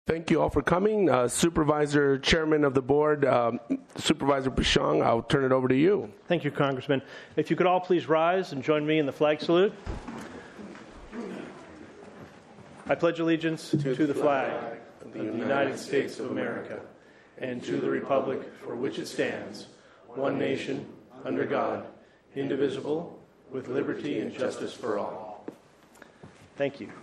Thank you all for coming. Supervisor, Chairman of the Board, Supervisor Bushong, I'll turn it over to you. Thank you, Congressman. If you could all please rise and join me in the flag salute. I pledge allegiance to the flag of the United States of America and to the republic for which it stands, one nation, under God, indivisible, with liberty and justice for all. Thank you.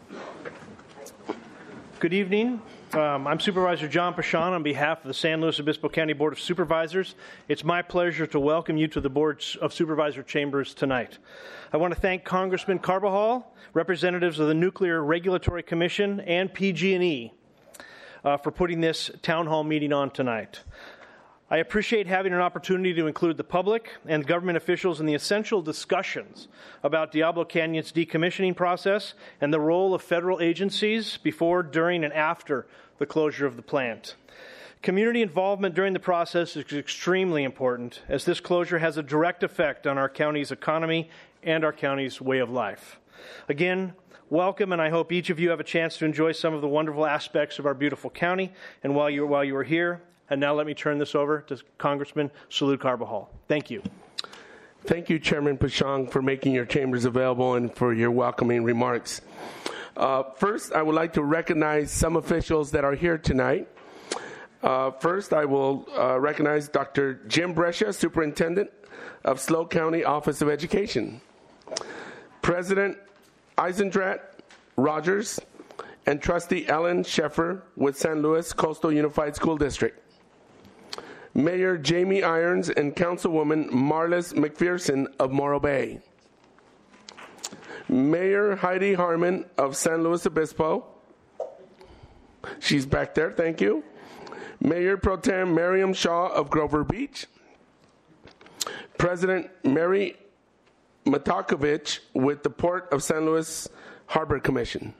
Good evening. I'm Supervisor John Pashon on behalf of the San Luis Obispo County Board of Supervisors. It's my pleasure to welcome you to the Board of Supervisor chambers tonight. I want to thank Congressman Carbajal, representatives of the Nuclear Regulatory Commission, and PG&E for putting this town hall meeting on tonight. I appreciate having an opportunity to include the public and government officials in the essential discussions about Diablo Canyon's decommissioning process and the role of federal agencies before, during, and after the closure of the plant. Community involvement during the process is extremely important, as this closure has a direct effect on our county's economy and our county's way of life. Again, welcome, and I hope each of you have a chance to enjoy some of the wonderful aspects of our beautiful county. And while you are here, and now let me turn this over to Congressman Salud Carbajal. Thank you. Thank you, Chairman Pashong, for making your chambers available and for your welcoming remarks. First, I would like to recognize some officials that are here tonight. First, I will recognize Dr. Jim Brescia, Superintendent of SLO County Office of Education. President Eisendrat Rogers and Trustee Ellen Sheffer with San Luis Coastal Unified School District. Mayor Jamie Irons and Councilwoman Marlis McPherson of Morro Bay. Mayor Heidi Harmon of San Luis Obispo. She's back there, thank you. Mayor Pro Tem Miriam Shaw of Grover Beach. President Mary Matakovich with the Port of San Luis Harbor Commission.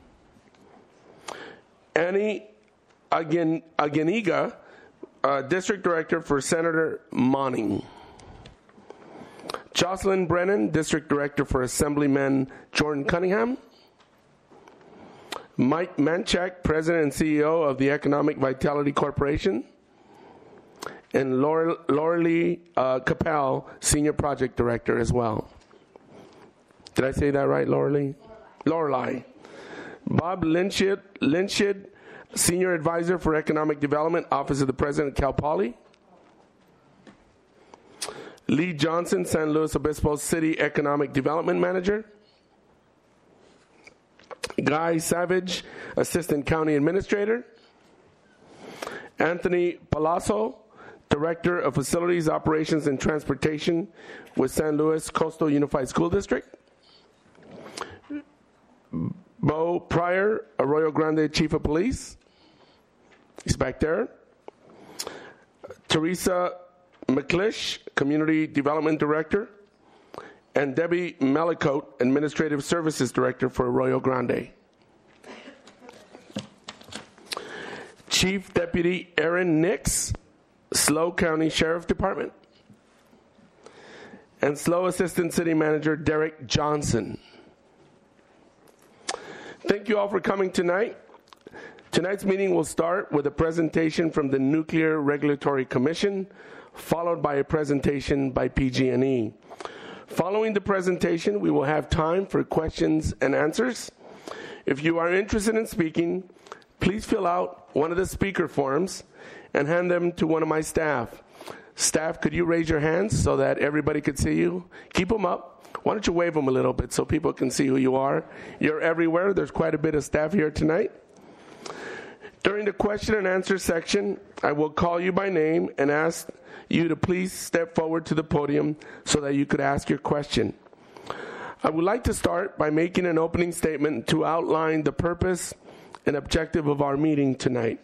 Annie Ageniga, District Director for Senator Monning. Jocelyn Brennan, District Director for Assemblyman Jordan Cunningham. Mike Manchak, President and CEO of the Economic Vitality Corporation. And Laurelie Capel, Senior Project Director as well. Did I say that right, Laurelie? Bob Lynchid, Senior Advisor for Economic Development, Office of the President, Cal Poly. Lee Johnson, San Luis Obispo City Economic Development Manager. Guy Savage, Assistant County Administrator. Anthony Palazzo, Director of Facilities, Operations, and Transportation with San Luis Coastal Unified School District. Bo Pryor, Arroyo Grande Chief of Police. He's back there. Teresa McClish, Community Development Director. And Debbie Melicote, Administrative Services Director for Arroyo Grande. Chief Deputy Aaron Nix, SLO County Sheriff Department. And SLO Assistant City Manager Derek Johnson. Thank you all for coming tonight. Tonight's meeting will start with a presentation from the Nuclear Regulatory Commission, followed by a presentation by PG&E. Following the presentation, we will have time for questions and answers. If you are interested in speaking, please fill out one of the speaker forms and hand them to one of my staff. Staff, could you raise your hands so that everybody could see you? Keep them up. Why don't you wave them a little bit so people can see who you are? You're everywhere. There's quite a bit of staff here tonight. During the question and answer section, I will call you by name and ask you to please step forward to the podium so that you could ask your question. I would like to start by making an opening statement to outline the purpose and objective of our meeting tonight.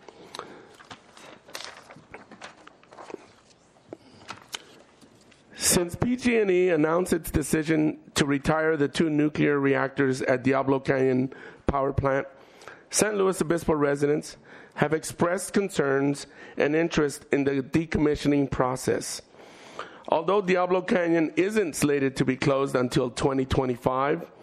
Since PG&E announced its decision to retire the 2 nuclear reactors at Diablo Canyon Power Plant, San Luis Obispo residents have expressed concerns and interest in the decommissioning process. Although Diablo Canyon isn't slated to be closed until 2025,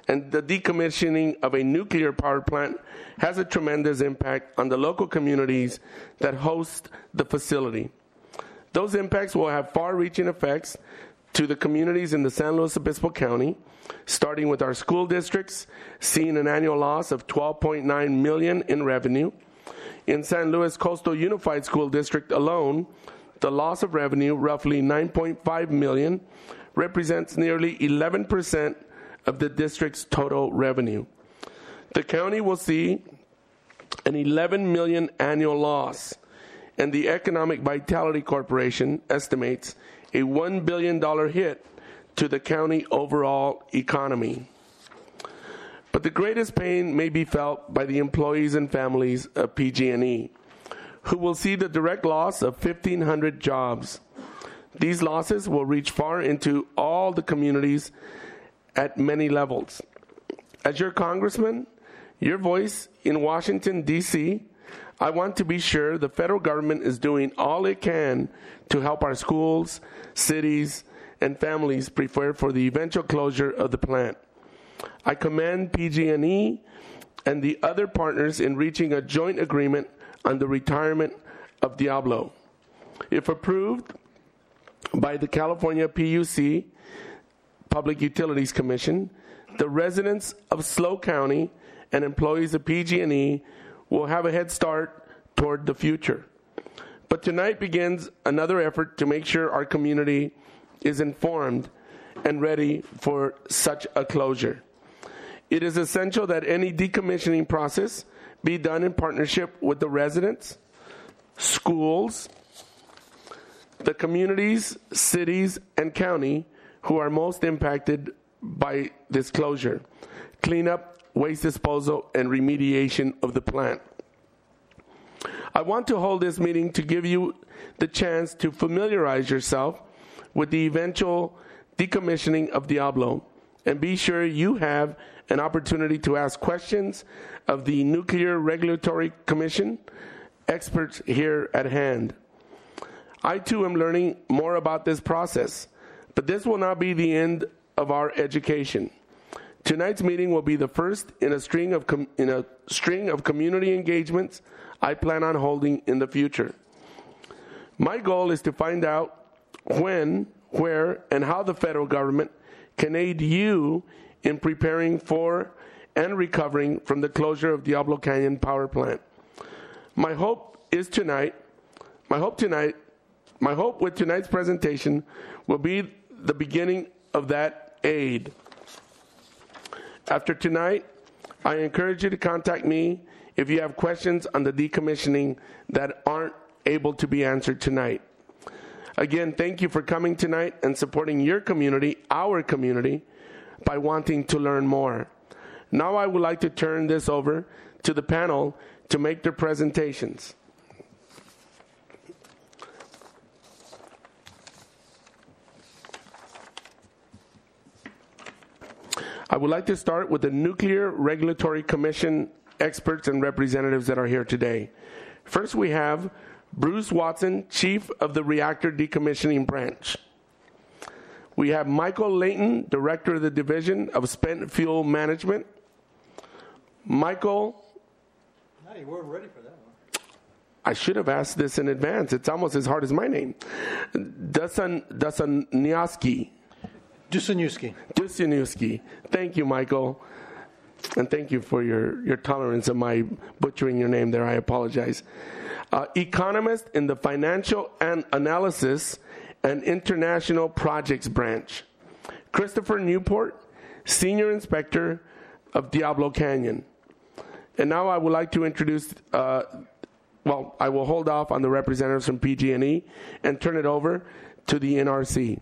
and the decommissioning of a nuclear power plant has a tremendous impact on the local communities that host the facility. Those impacts will have far-reaching effects to the communities in the San Luis Obispo County, starting with our school districts, seeing an annual loss of $12.9 million in revenue. In San Luis Coastal Unified School District alone, the loss of revenue, roughly $9.5 million, represents nearly 11% of the district's total revenue. The county will see an $11 million annual loss, and the Economic Vitality Corporation estimates a $1 billion hit to the county overall economy. But the greatest pain may be felt by the employees and families of PG&E, who will see the direct loss of 1,500 jobs. These losses will reach far into all the communities at many levels. As your congressman, your voice in Washington, D.C., I want to be sure the federal government is doing all it can to help our schools, cities, and families prepare for the eventual closure of the plant. I commend PG&E and the other partners in reaching a joint agreement on the retirement of Diablo. If approved by the California PUC, Public Utilities Commission, the residents of SLO County and employees of PG&E will have a head start toward the future. But tonight begins another effort to make sure our community is informed and ready for such a closure. It is essential that any decommissioning process be done in partnership with the residents, schools, the communities, cities, and county who are most impacted by this closure, cleanup, waste disposal, and remediation of the plant. I want to hold this meeting to give you the chance to familiarize yourself with the eventual decommissioning of Diablo, and be sure you have an opportunity to ask questions of the Nuclear Regulatory Commission experts here at hand. I too am learning more about this process, but this will not be the end of our education. Tonight's meeting will be the first in a string of community engagements I plan on holding in the future. My goal is to find out when, where, and how the federal government can aid you in preparing for and recovering from the closure of Diablo Canyon Power Plant. My hope with tonight's presentation will be the beginning of that aid. After tonight, I encourage you to contact me if you have questions on the decommissioning that aren't able to be answered tonight. Again, thank you for coming tonight and supporting your community, our community, by wanting to learn more. Now I would like to turn this over to the panel to make their presentations. I would like to start with the Nuclear Regulatory Commission experts and representatives that are here today. First, we have Bruce Watson, Chief of the Reactor Decommissioning Branch. We have Michael Layton, Director of the Division of Spent Fuel Management. Michael. No, you weren't ready for that one. I should have asked this in advance. It's almost as hard as my name. Dusaniewski. Thank you, Michael. And thank you for your tolerance of my butchering your name there. I apologize. Economist in the Financial and Analysis and International Projects Branch. Christopher Newport, Senior Inspector of Diablo Canyon. And now I would like to introduce, I will hold off on the representatives from PG&E and turn it over to the NRC.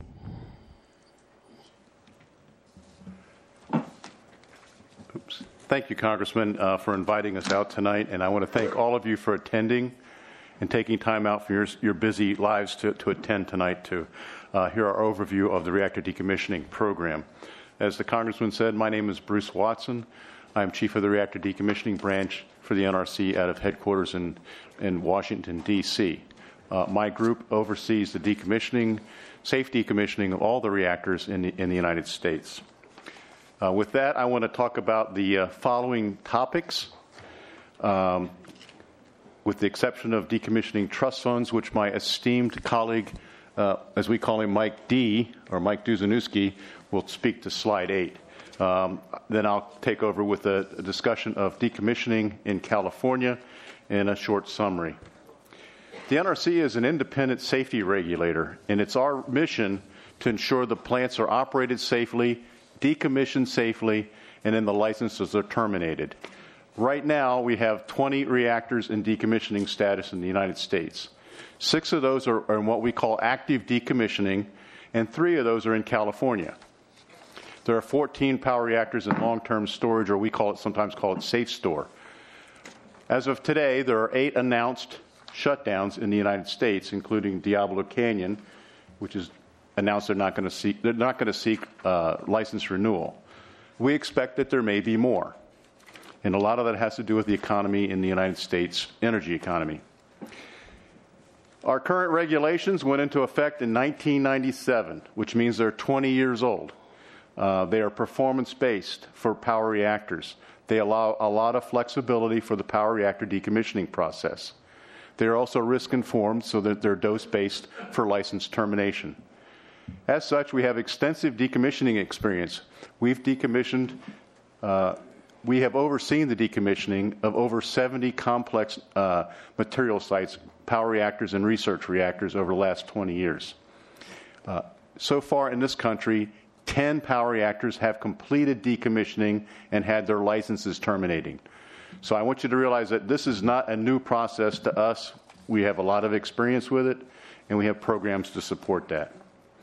Thank you, Congressman, for inviting us out tonight, and I want to thank all of you for attending and taking time out from your busy lives to attend tonight to hear our overview of the reactor decommissioning program. As the Congressman said, my name is Bruce Watson. I'm Chief of the Reactor Decommissioning Branch for the NRC out of headquarters in Washington, D.C. My group oversees the safe decommissioning of all the reactors in the United States. With that, I want to talk about the following topics, with the exception of decommissioning trust funds, which my esteemed colleague, as we call him, Mike D., or Mike Duzanowski, will speak to slide 8. Then I'll take over with a discussion of decommissioning in California and a short summary. The NRC is an independent safety regulator, and it's our mission to ensure the plants are operated safely, decommissioned safely, and then the licenses are terminated. Right now, we have 20 reactors in decommissioning status in the United States. 6 of those are in what we call active decommissioning, and 3 of those are in California. There are 14 power reactors in long-term storage, or we sometimes call it safe store. As of today, there are 8 announced shutdowns in the United States, including Diablo Canyon, which is announced they're not going to seek license renewal. We expect that there may be more. And a lot of that has to do with the economy in the United States, energy economy. Our current regulations went into effect in 1997, which means they're 20 years old. They are performance-based for power reactors. They allow a lot of flexibility for the power reactor decommissioning process. They are also risk-informed so that they're dose-based for license termination. As such, we have extensive decommissioning experience. We have overseen the decommissioning of over 70 complex material sites, power reactors and research reactors over the last 20 years. So far in this country, 10 power reactors have completed decommissioning and had their licenses terminating. So I want you to realize that this is not a new process to us. We have a lot of experience with it, and we have programs to support that.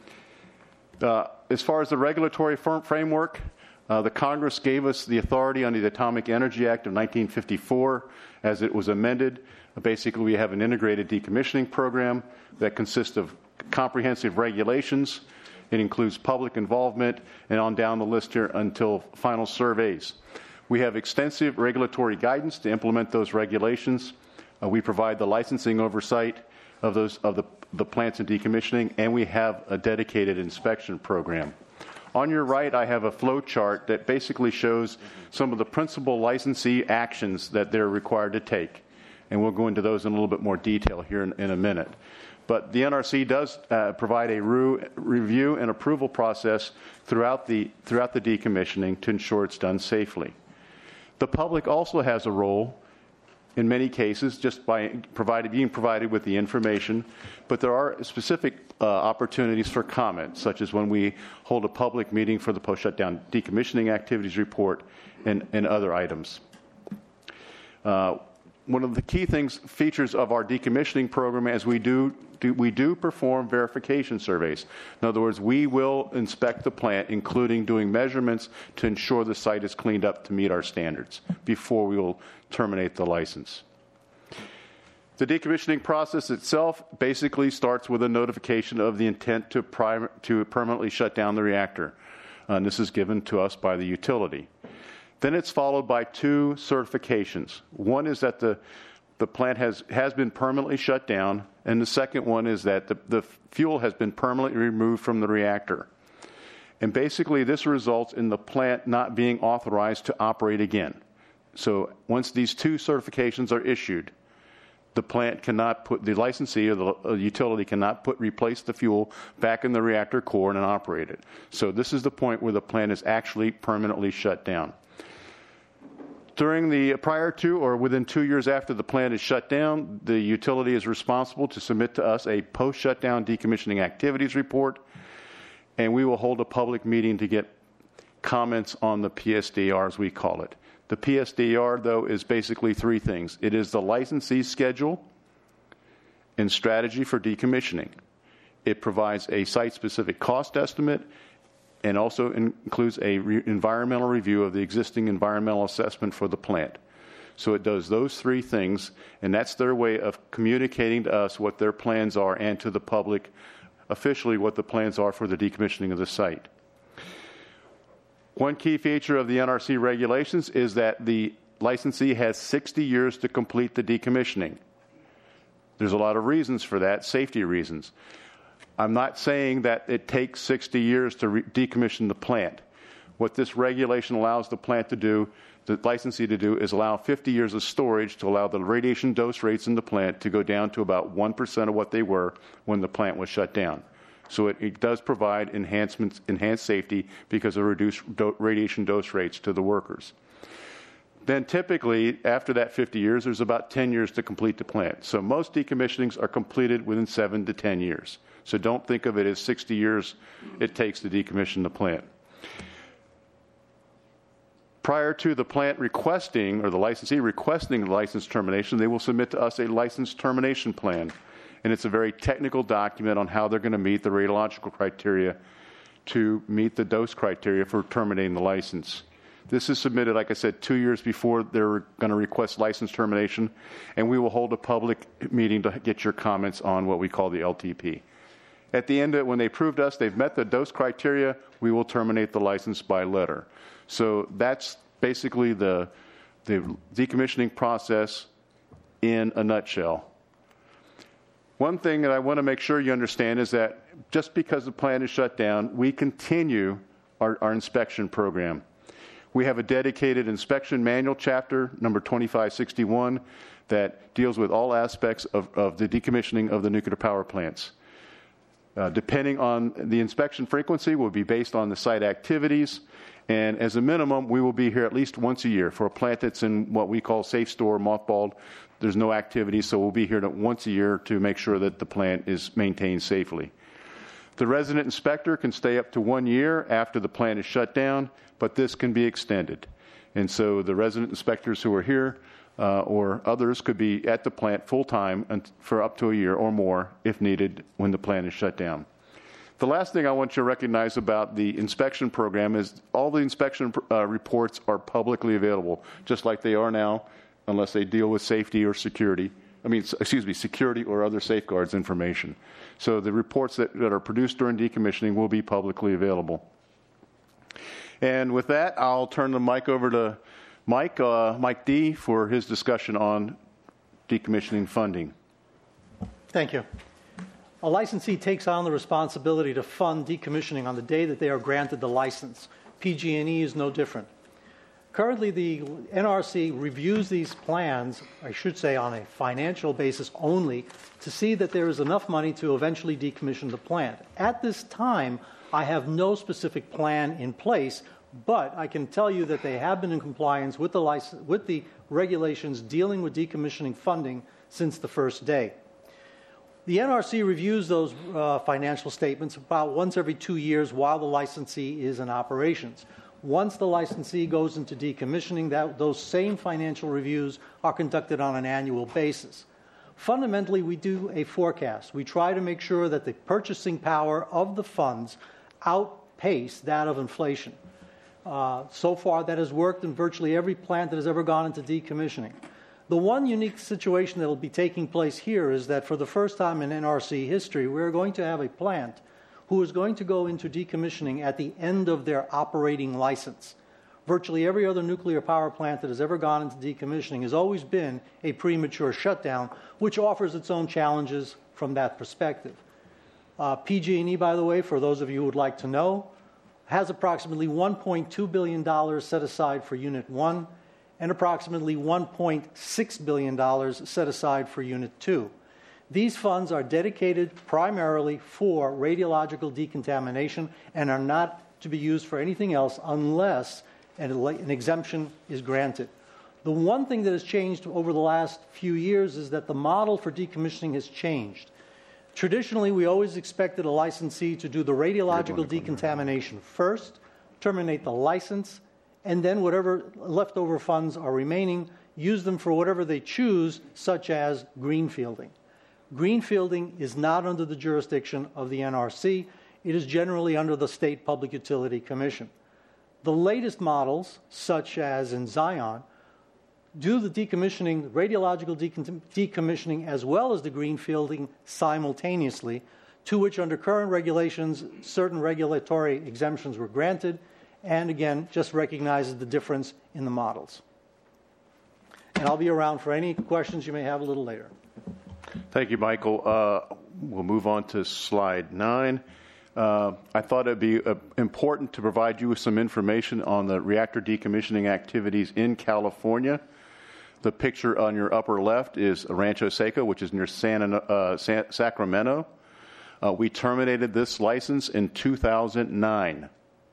As far as the regulatory framework, the Congress gave us the authority under the Atomic Energy Act of 1954 as it was amended. Basically, we have an integrated decommissioning program that consists of comprehensive regulations. It includes public involvement and on down the list here until final surveys. We have extensive regulatory guidance to implement those regulations. We provide the licensing oversight of the plants in decommissioning, and we have a dedicated inspection program. On your right, I have a flow chart that basically shows some of the principal licensee actions that they're required to take. And we'll go into those in a little bit more detail here in a minute. But the NRC does provide a review and approval process throughout the decommissioning to ensure it's done safely. The public also has a role in many cases just by being provided with the information, but there are specific opportunities for comment, such as when we hold a public meeting for the post-shutdown decommissioning activities report and other items. One of the key features of our decommissioning program is we do perform verification surveys. In other words, we will inspect the plant, including doing measurements to ensure the site is cleaned up to meet our standards before we will terminate the license. The decommissioning process itself basically starts with a notification of the intent to permanently shut down the reactor. And this is given to us by the utility. Then it's followed by 2 certifications. One is that the plant has been permanently shut down, and the second one is that the fuel has been permanently removed from the reactor. And basically, this results in the plant not being authorized to operate again. So once these 2 certifications are issued, the plant cannot the licensee or the utility cannot replace the fuel back in the reactor core and operate it. So this is the point where the plant is actually permanently shut down. During the prior to or within 2 years after the plant is shut down, the utility is responsible to submit to us a post-shutdown decommissioning activities report, and we will hold a public meeting to get comments on the PSDR, as we call it. The PSDR, though, is basically 3 things. It is the licensee schedule and strategy for decommissioning. It provides a site-specific cost estimate and also includes a environmental review of the existing environmental assessment for the plant. So it does those 3 things, and that's their way of communicating to us what their plans are and to the public officially what the plans are for the decommissioning of the site. One key feature of the NRC regulations is that the licensee has 60 years to complete the decommissioning. There's a lot of reasons for that, safety reasons. I'm not saying that it takes 60 years to decommission the plant. What this regulation allows the plant to do, the licensee to do, is allow 50 years of storage to allow the radiation dose rates in the plant to go down to about 1% of what they were when the plant was shut down. So it does provide enhanced safety because of reduced radiation dose rates to the workers. Then typically, after that 50 years, there's about 10 years to complete the plant. So most decommissionings are completed within 7 to 10 years. So don't think of it as 60 years it takes to decommission the plant. Prior to the plant requesting, or the licensee requesting the license termination, they will submit to us a license termination plan. And it's a very technical document on how they're going to meet the radiological criteria to meet the dose criteria for terminating the license. This is submitted, like I said, 2 years before they're going to request license termination, and we will hold a public meeting to get your comments on what we call the LTP. At the end of it, when they approved us, they've met the dose criteria, we will terminate the license by letter. So that's basically the decommissioning process in a nutshell. One thing that I want to make sure you understand is that just because the plant is shut down, we continue our inspection program. We have a dedicated inspection manual chapter, number 2561, that deals with all aspects of the decommissioning of the nuclear power plants. Depending on the inspection frequency, will be based on the site activities, and as a minimum, we will be here at least once a year. For a plant that's in what we call safe store, mothballed, there's no activity, so we'll be here once a year to make sure that the plant is maintained safely. The resident inspector can stay up to 1 year after the plant is shut down, but this can be extended. And so the resident inspectors who are here or others could be at the plant full-time for up to a year or more if needed when the plant is shut down. The last thing I want you to recognize about the inspection program is all the inspection reports are publicly available, just like they are now, unless they deal with safety or security. Security or other safeguards information. So the reports that are produced during decommissioning will be publicly available. And with that, I'll turn the mic over to Mike D., for his discussion on decommissioning funding. Thank you. A licensee takes on the responsibility to fund decommissioning on the day that they are granted the license. PG&E is no different. Currently, the NRC reviews these plans, I should say, on a financial basis only, to see that there is enough money to eventually decommission the plant. At this time, I have no specific plan in place, but I can tell you that they have been in compliance with the regulations dealing with decommissioning funding since the first day. The NRC reviews those financial statements about once every 2 years while the licensee is in operations. Once the licensee goes into decommissioning, those same financial reviews are conducted on an annual basis. Fundamentally, we do a forecast. We try to make sure that the purchasing power of the funds outpace that of inflation. So far, that has worked in virtually every plant that has ever gone into decommissioning. The one unique situation that will be taking place here is that for the first time in NRC history, we're going to have a plant who is going to go into decommissioning at the end of their operating license. Virtually every other nuclear power plant that has ever gone into decommissioning has always been a premature shutdown, which offers its own challenges from that perspective. PG&E, by the way, for those of you who would like to know, has approximately $1.2 billion set aside for Unit 1 and approximately $1.6 billion set aside for Unit 2. These funds are dedicated primarily for radiological decontamination and are not to be used for anything else unless an exemption is granted. The one thing that has changed over the last few years is that the model for decommissioning has changed. Traditionally, we always expected a licensee to do the radiological decontamination first, terminate the license, and then whatever leftover funds are remaining, use them for whatever they choose, such as greenfielding. Greenfielding is not under the jurisdiction of the NRC. It is generally under the State Public Utility Commission. The latest models, such as in Zion, do the decommissioning, radiological decommissioning, as well as the greenfielding simultaneously, to which under current regulations, certain regulatory exemptions were granted, and again, just recognizes the difference in the models. And I'll be around for any questions you may have a little later. Thank you, Michael. We'll move on to slide 9. I thought it would be important to provide you with some information on the reactor decommissioning activities in California. The picture on your upper left is Rancho Seco, which is near Sacramento. We terminated this license in 2009.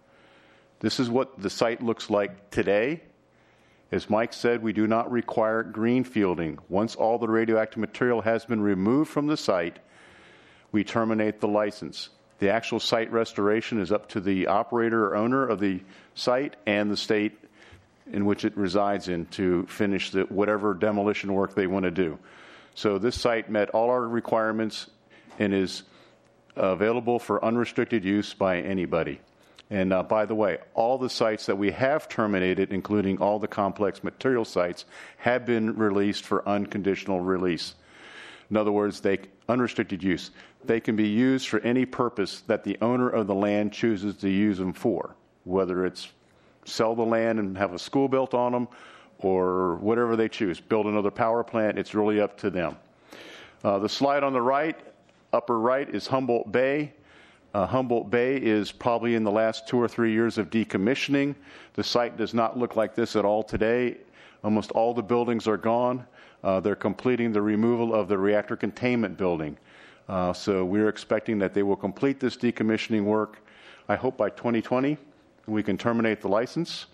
This is what the site looks like today. As Mike said, we do not require greenfielding. Once all the radioactive material has been removed from the site, we terminate the license. The actual site restoration is up to the operator or owner of the site and the state in which it resides in to finish whatever demolition work they want to do. So this site met all our requirements and is available for unrestricted use by anybody. And by the way, all the sites that we have terminated, including all the complex material sites, have been released for unconditional release. In other words, unrestricted use. They can be used for any purpose that the owner of the land chooses to use them for, whether it's sell the land and have a school built on them or whatever they choose, build another power plant. It's really up to them. The slide on the right, upper right, is Humboldt Bay. Humboldt Bay is probably in the last 2 or 3 years of decommissioning. The site does not look like this at all today. Almost all the buildings are gone. They're completing the removal of the reactor containment building. So we're expecting that they will complete this decommissioning work, I hope by 2020. We can terminate the license.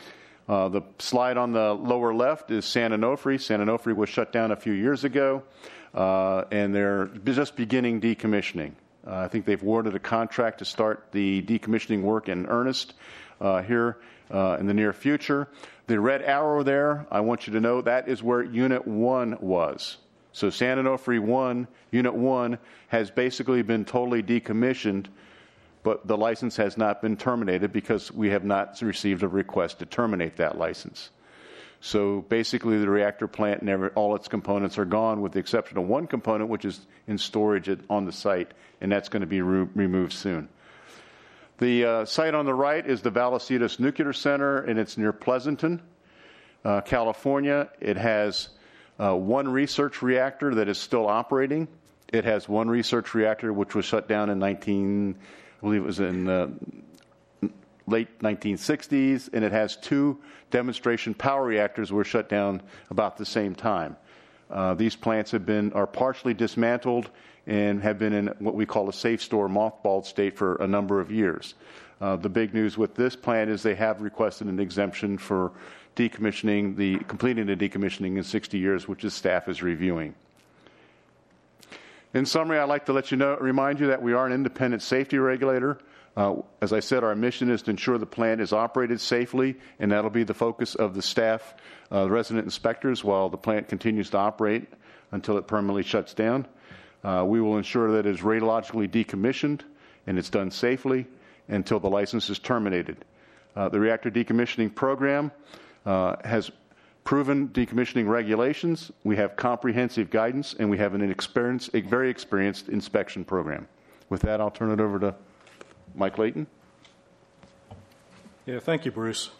The slide on the lower left is San Onofre. San Onofre was shut down a few years ago, and they're just beginning decommissioning. I think they've awarded a contract to start the decommissioning work in earnest here in the near future. The red arrow there, I want you to know, that is where Unit 1 was. So San Onofre 1, Unit 1, has basically been totally decommissioned, but the license has not been terminated because we have not received a request to terminate that license. So basically the reactor plant and all its components are gone with the exception of one component, which is in storage on the site, and that's going to be removed soon. The site on the right is the Vallecillos Nuclear Center, and it's near Pleasanton, California. It has one research reactor that is still operating. It has one research reactor which was shut down in late 1960s, and it has 2 demonstration power reactors were shut down about the same time. These plants are partially dismantled and have been in what we call a safe store mothballed state for a number of years. The big news with this plant is they have requested an exemption for completing the decommissioning in 60 years, which the staff is reviewing. In summary, I'd like to remind you that we are an independent safety regulator. As I said, our mission is to ensure the plant is operated safely, and that'll be the focus of the staff, resident inspectors, while the plant continues to operate until it permanently shuts down. We will ensure that it is radiologically decommissioned and it's done safely until the license is terminated. The reactor decommissioning program has proven decommissioning regulations. We have comprehensive guidance, and we have a very experienced inspection program. With that, I'll turn it over to Mike Layton. Yeah, thank you, Bruce.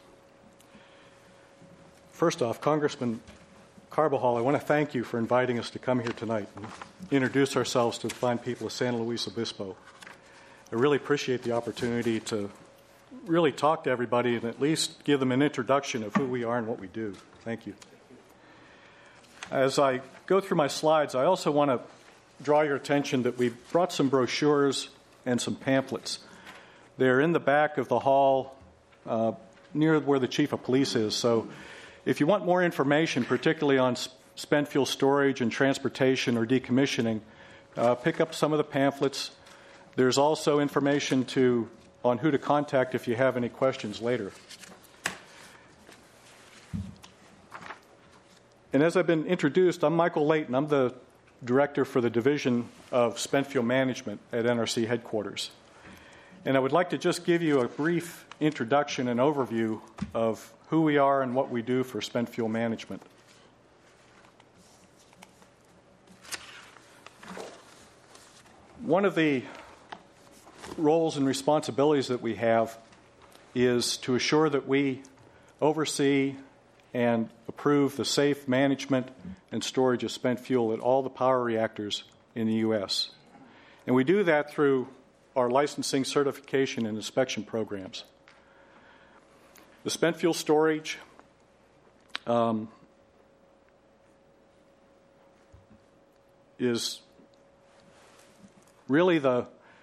First off, Congressman Carbajal, I want to thank you for inviting us to come here tonight and introduce ourselves to the fine people of San Luis Obispo. I really appreciate the opportunity to really talk to everybody and at least give them an introduction of who we are and what we do. Thank you. As I go through my slides, I also want to draw your attention that we brought some brochures and some pamphlets. They're in the back of the hall near where the chief of police is. So if you want more information, particularly on spent fuel storage and transportation or decommissioning, pick up some of the pamphlets. There's also information on who to contact if you have any questions later. And as I've been introduced, I'm Michael Layton. I'm the Director for the Division of Spent Fuel Management at NRC headquarters. And I would like to just give you a brief introduction and overview of who we are and what we do for spent fuel management. One of the roles and responsibilities that we have is to assure that we oversee and approve the safe management and storage of spent fuel at all the power reactors in the U.S. And we do that through our licensing, certification, and inspection programs. The spent fuel storage is really the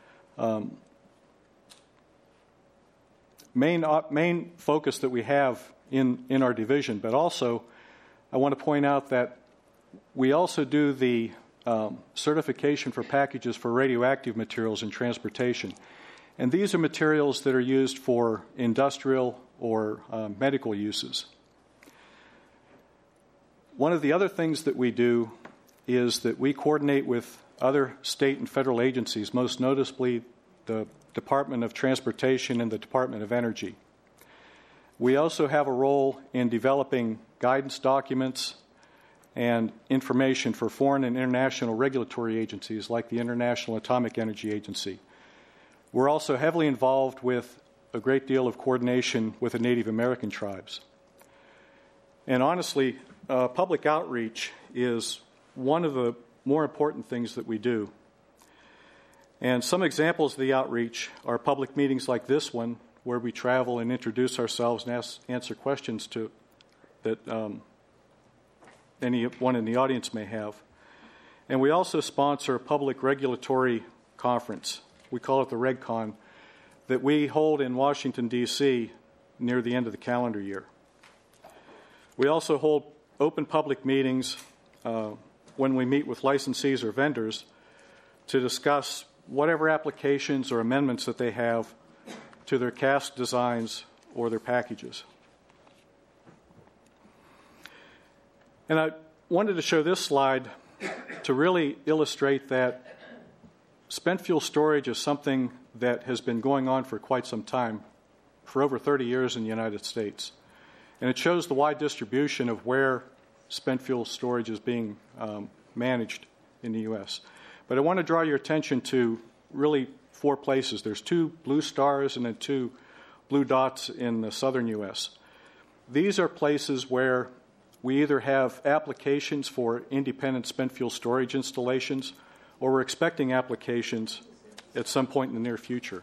main focus that we have in our division. But also, I want to point out that we also do the certification for packages for radioactive materials in transportation. And these are materials that are used for industrial or medical uses. One of the other things that we do is that we coordinate with other state and federal agencies, most noticeably the Department of Transportation and the Department of Energy. We also have a role in developing guidance documents and information for foreign and international regulatory agencies like the International Atomic Energy Agency. We're also heavily involved with a great deal of coordination with the Native American tribes. And honestly, public outreach is one of the more important things that we do. And some examples of the outreach are public meetings like this one, where we travel and introduce ourselves and answer questions that anyone in the audience may have. And we also sponsor a public regulatory conference. We call it the RegCon, that we hold in Washington, D.C. near the end of the calendar year. We also hold open public meetings when we meet with licensees or vendors to discuss whatever applications or amendments that they have to their cask designs or their packages. And I wanted to show this slide to really illustrate that spent fuel storage is something that has been going on for quite some time, for over 30 years in the United States. And it shows the wide distribution of where spent fuel storage is being managed in the U.S. But I want to draw your attention to really 4 places. There's 2 blue stars and then 2 blue dots in the southern U.S. These are places where we either have applications for independent spent fuel storage installations, or we're expecting applications at some point in the near future.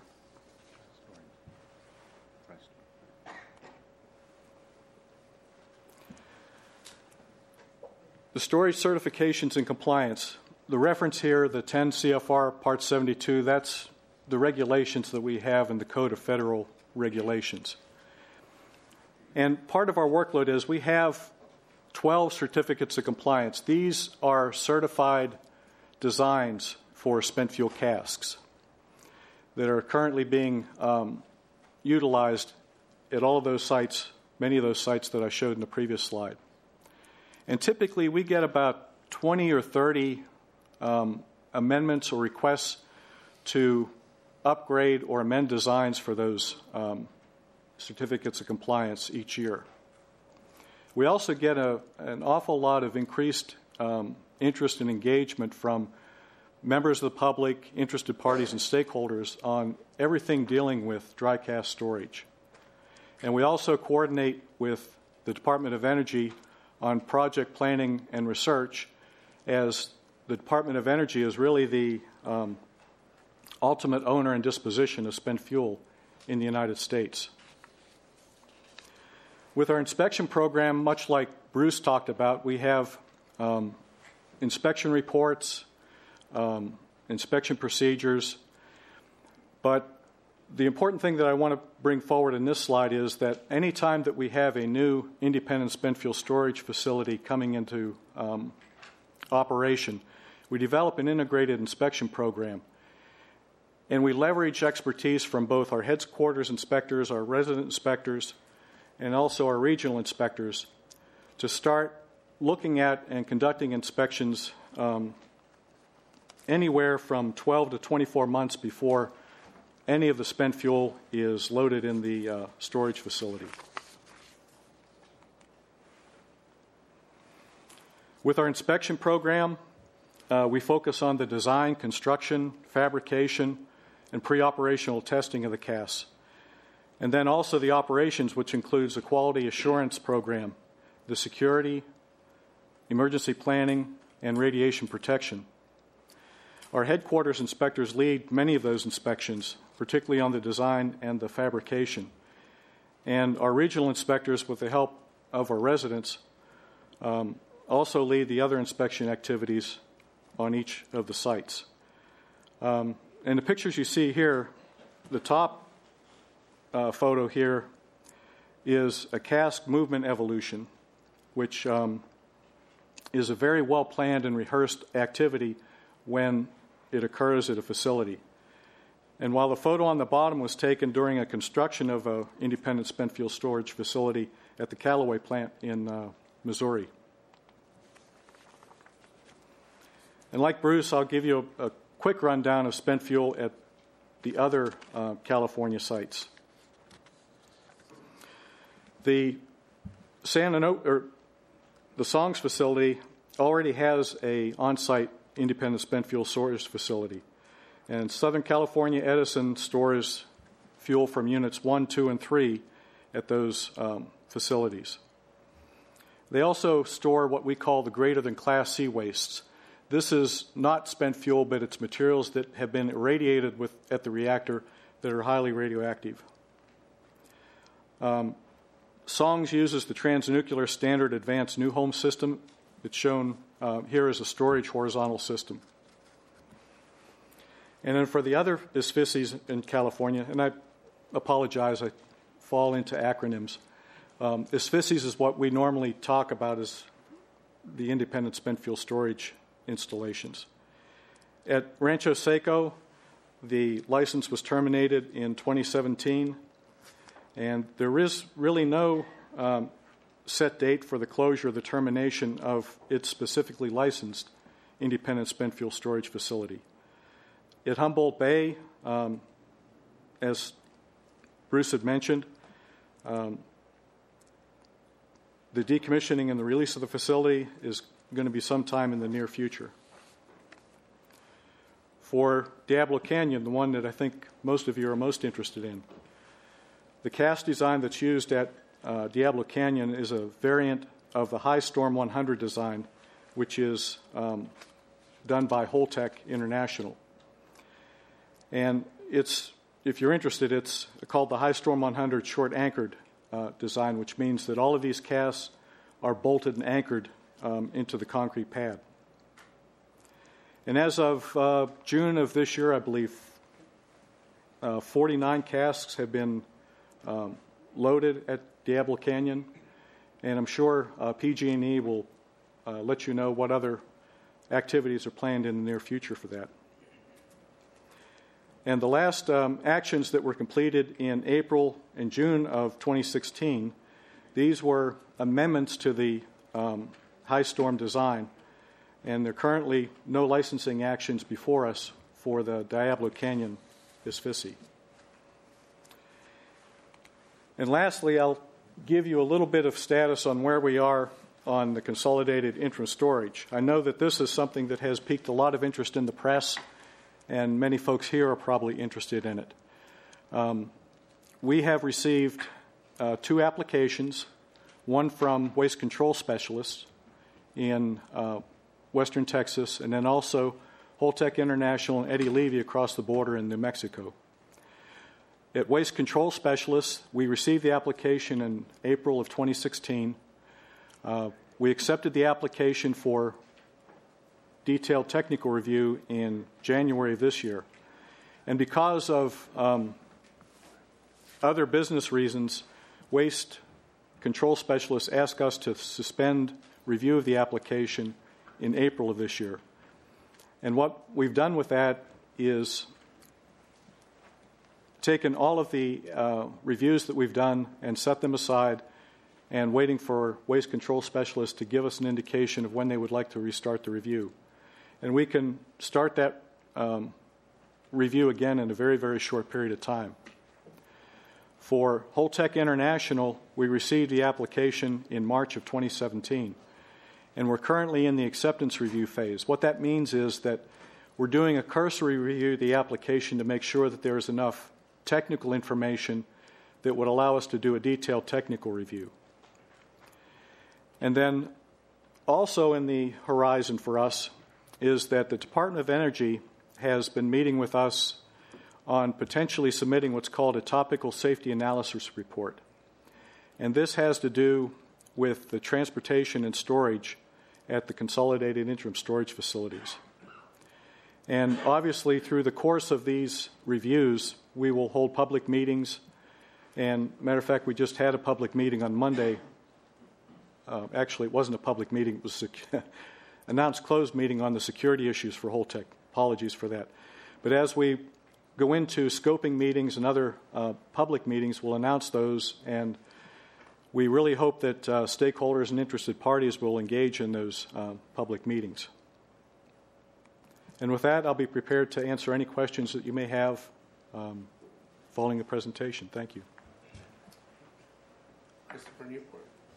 The storage certifications and compliance. The reference here, the 10 CFR Part 72, that's the regulations that we have in the Code of Federal Regulations. And part of our workload is we have 12 certificates of compliance. These are certified designs for spent fuel casks that are currently being utilized at all of those sites, many of those sites that I showed in the previous slide. And typically we get about 20 or 30 amendments or requests to upgrade or amend designs for those certificates of compliance each year. We also get an awful lot of increased interest and engagement from members of the public, interested parties, and stakeholders on everything dealing with dry cask storage. And we also coordinate with the Department of Energy on project planning and research, as the Department of Energy is really the ultimate owner and disposition of spent fuel in the United States. With our inspection program, much like Bruce talked about, we have inspection reports, inspection procedures. But the important thing that I want to bring forward in this slide is that any time that we have a new independent spent fuel storage facility coming into operation, we develop an integrated inspection program. And we leverage expertise from both our headquarters inspectors, our resident inspectors, and also our regional inspectors to start looking at and conducting inspections anywhere from 12 to 24 months before any of the spent fuel is loaded in the storage facility. With our inspection program, we focus on the design, construction, fabrication, and pre-operational testing of the casks. And then also the operations, which includes the quality assurance program, the security, emergency planning, and radiation protection. Our headquarters inspectors lead many of those inspections, particularly on the design and the fabrication. And our regional inspectors, with the help of our residents, also lead the other inspection activities on each of the sites. And the pictures you see here, the top photo here is a cask movement evolution, which is a very well-planned and rehearsed activity when it occurs at a facility. And while the photo on the bottom was taken during a construction of an independent spent fuel storage facility at the Callaway plant in Missouri. And like Bruce, I'll give you a quick rundown of spent fuel at the other California sites. The Songs facility already has an on-site independent spent fuel storage facility. And Southern California Edison stores fuel from units 1, 2, and 3 at those facilities. They also store what we call the greater than Class C wastes. This is not spent fuel, but it's materials that have been irradiated at the reactor that are highly radioactive. Songs uses the Transnuclear Standard Advanced New Home System. It's shown here as a storage horizontal system. And then for the other ISFICIs in California, and I apologize, I fall into acronyms. ISFICIs is what we normally talk about as the independent spent fuel storage installations. At Rancho Seco, the license was terminated in 2017, and there is really no set date for the closure or the termination of its specifically licensed independent spent fuel storage facility. At Humboldt Bay, as Bruce had mentioned, the decommissioning and the release of the facility is going to be sometime in the near future. For Diablo Canyon, the one that I think most of you are most interested in, the cast design that's used at Diablo Canyon is a variant of the High Storm 100 design, which is done by Holtec International. And if you're interested, it's called the High Storm 100 short anchored design, which means that all of these casts are bolted and anchored into the concrete pad. And as of June of this year, I believe 49 casks have been loaded at Diablo Canyon, and I'm sure PG&E will let you know what other activities are planned in the near future for that. And the last actions that were completed in April and June of 2016, these were amendments to the High Storm design, and there are currently no licensing actions before us for the Diablo Canyon ISFICI. And lastly, I'll give you a little bit of status on where we are on the consolidated interim storage. I know that this is something that has piqued a lot of interest in the press, and many folks here are probably interested in it. We have received 2 applications, one from waste control specialists in western Texas, and then also Holtec International and Eddie Levy across the border in New Mexico. At Waste Control Specialists, we received the application in April of 2016. We accepted the application for detailed technical review in January of this year. And because of other business reasons, Waste Control Specialists asked us to suspend review of the application in April of this year. And what we've done with that is taken all of the reviews that we've done and set them aside and waiting for Waste Control Specialists to give us an indication of when they would like to restart the review. And we can start that review again in a very, very short period of time. For Holtec International, we received the application in March of 2017, and we're currently in the acceptance review phase. What that means is that we're doing a cursory review of the application to make sure that there is enough technical information that would allow us to do a detailed technical review. And then also in the horizon for us is that the Department of Energy has been meeting with us on potentially submitting what's called a topical safety analysis report. And this has to do with the transportation and storage at the consolidated interim storage facilities. And obviously, through the course of these reviews, we will hold public meetings. And matter of fact, we just had a public meeting on Monday. Actually, it wasn't a public meeting. It was an announced closed meeting on the security issues for Holtec. Apologies for that. But as we go into scoping meetings and other public meetings, we'll announce those, and we really hope that stakeholders and interested parties will engage in those public meetings. And with that, I'll be prepared to answer any questions that you may have following the presentation. Thank you. Christopher Newport.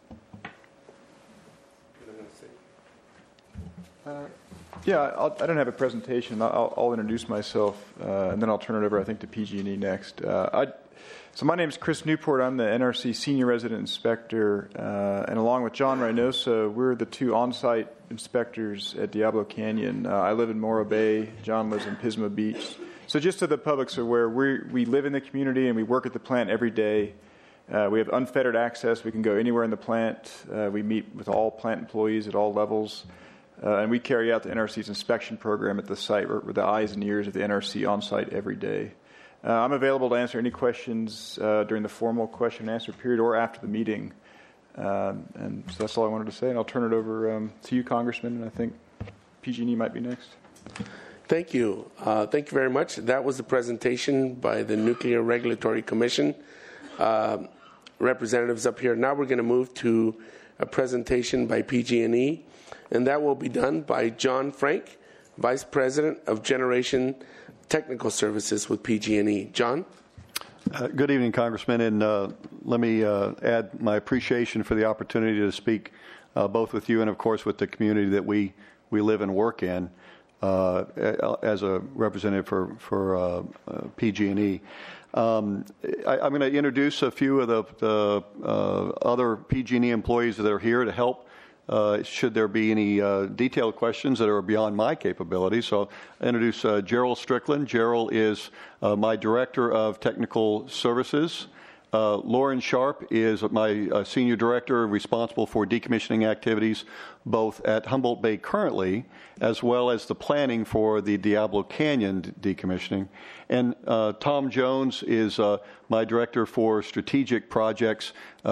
Yeah, I don't have a presentation. I'll introduce myself, and then I'll turn it over, I think, to PG&E next. So my name is Chris Newport. I'm the NRC Senior Resident Inspector, and along with John Reynosa, we're the two on-site inspectors at Diablo Canyon. I live in Morro Bay. John lives in Pismo Beach. So just so the public's aware, we live in the community and we work at the plant every day. We have unfettered access. We can go anywhere in the plant. We meet with all plant employees at all levels. And we carry out the NRC's inspection program at the site. We're the eyes and ears of the NRC on site every day. I'm available to answer any questions during the formal question and answer period or after the meeting. And so that's all I wanted to say. And I'll turn it over to you, Congressman, and I think PG&E might be next. Thank you. Thank you very much. That was the presentation by the Nuclear Regulatory Commission. Representatives up here. Now we're going to move to a presentation by PG&E, and that will be done by John Frank, Vice President of Generation Technical Services with PG&E. John? Good evening, Congressman, and let me add my appreciation for the opportunity to speak both with you and, of course, with the community that we live and work in as a representative for PG&E. I'm going to introduce a few of the other PG&E employees that are here to help should there be any detailed questions that are beyond my capabilities. So I'll introduce Gerald Strickland. Gerald is my Director of Technical Services. Lauren Sharp is my Senior Director responsible for decommissioning activities both at Humboldt Bay currently as well as the planning for the Diablo Canyon decommissioning. And Tom Jones is my Director for Strategic Projects.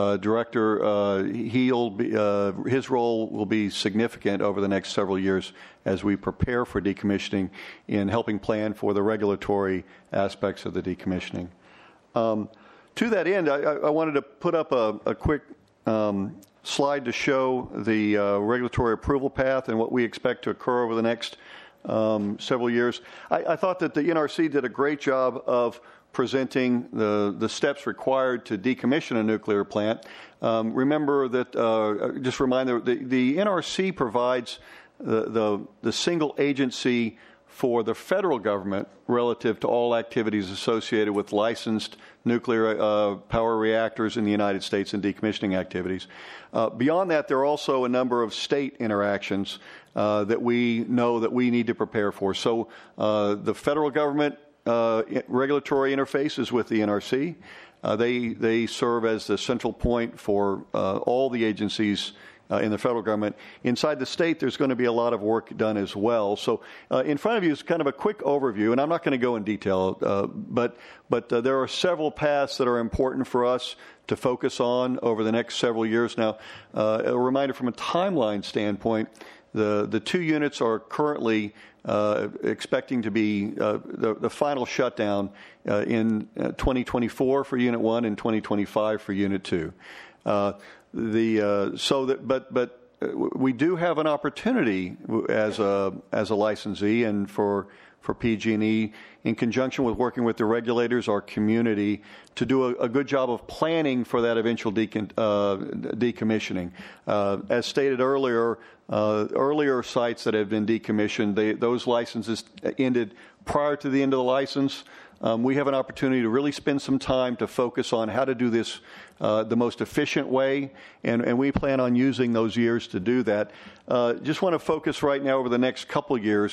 His role will be significant over the next several years as we prepare for decommissioning in helping plan for the regulatory aspects of the decommissioning. To that end, I wanted to put up a quick slide to show the regulatory approval path and what we expect to occur over the next several years. I thought that the NRC did a great job of presenting the steps required to decommission a nuclear plant. Remember that, just a reminder, the NRC provides the single agency for the federal government relative to all activities associated with licensed nuclear power reactors in the United States and decommissioning activities. Beyond that, there are also a number of state interactions that we know that we need to prepare for. So the federal government regulatory interface is with the NRC. They serve as the central point for all the agencies in the federal government. Inside the state, there's going to be a lot of work done as well. So in front of you is kind of a quick overview, and I'm not going to go in detail, but there are several paths that are important for us to focus on over the next several years. Now, a reminder from a timeline standpoint, the two units are currently expecting to be the final shutdown in 2024 for Unit 1 and 2025 for Unit 2. But we do have an opportunity as a licensee and for PG&E in conjunction with working with the regulators, our community, to do a good job of planning for that eventual decommissioning. As stated earlier, earlier sites that have been decommissioned, those licenses ended prior to the end of the license. We have an opportunity to really spend some time to focus on how to do this the most efficient way, and we plan on using those years to do that. Just want to focus right now over the next couple of years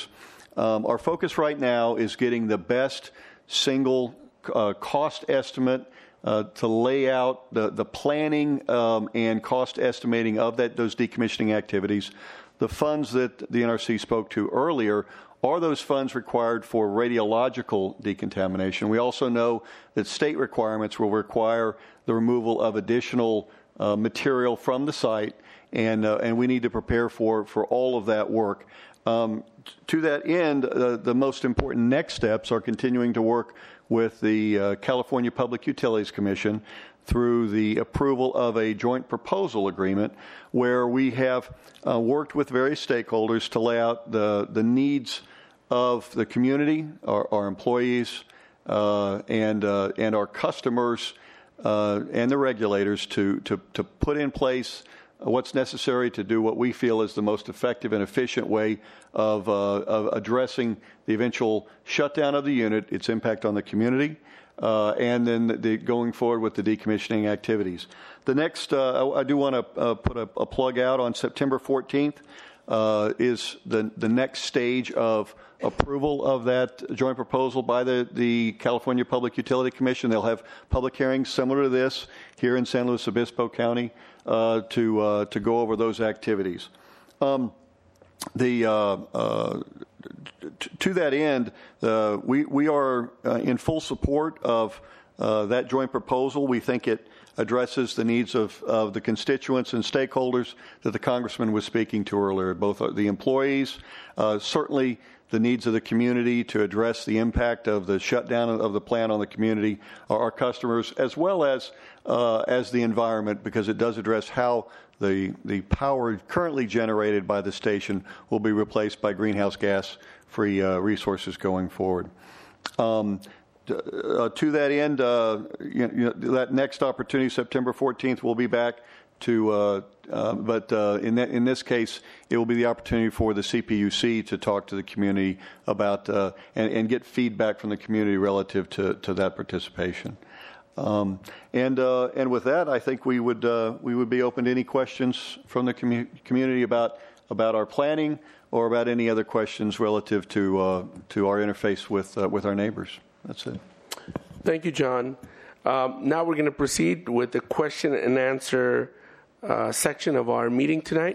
Our focus right now is getting the best single cost estimate to lay out the planning and cost estimating of those decommissioning activities. The funds that the NRC spoke to earlier are those funds required for radiological decontamination. We also know that state requirements will require the removal of additional material from the site, and we need to prepare for all of that work. To that end, the most important next steps are continuing to work with the California Public Utilities Commission through the approval of a joint proposal agreement where we have worked with various stakeholders to lay out the needs of the community, our employees, and our customers and the regulators to put in place what's necessary to do what we feel is the most effective and efficient way of addressing the eventual shutdown of the unit, its impact on the community, and then going forward with the decommissioning activities. The next, I do want to put a plug out on September 14th is the next stage of approval of that joint proposal by the California Public Utility Commission. They'll have public hearings similar to this here in San Luis Obispo County to go over those activities. To that end, we are in full support of that joint proposal. We think it addresses the needs of the constituents and stakeholders that the Congressman was speaking to earlier, both the employees, certainly the needs of the community to address the impact of the shutdown of the plant on the community, our customers, as well as the environment, because it does address how the power currently generated by the station will be replaced by greenhouse gas-free resources going forward. To that end, that next opportunity, September 14th, we'll be back to, but in this case, it will be the opportunity for the CPUC to talk to the community about and get feedback from the community relative to that participation. And with that, I think we would be open to any questions from the community about our planning or about any other questions relative to our interface with our neighbors. That's it. Thank you, John. Now we're going to proceed with the question and answer section of our meeting tonight.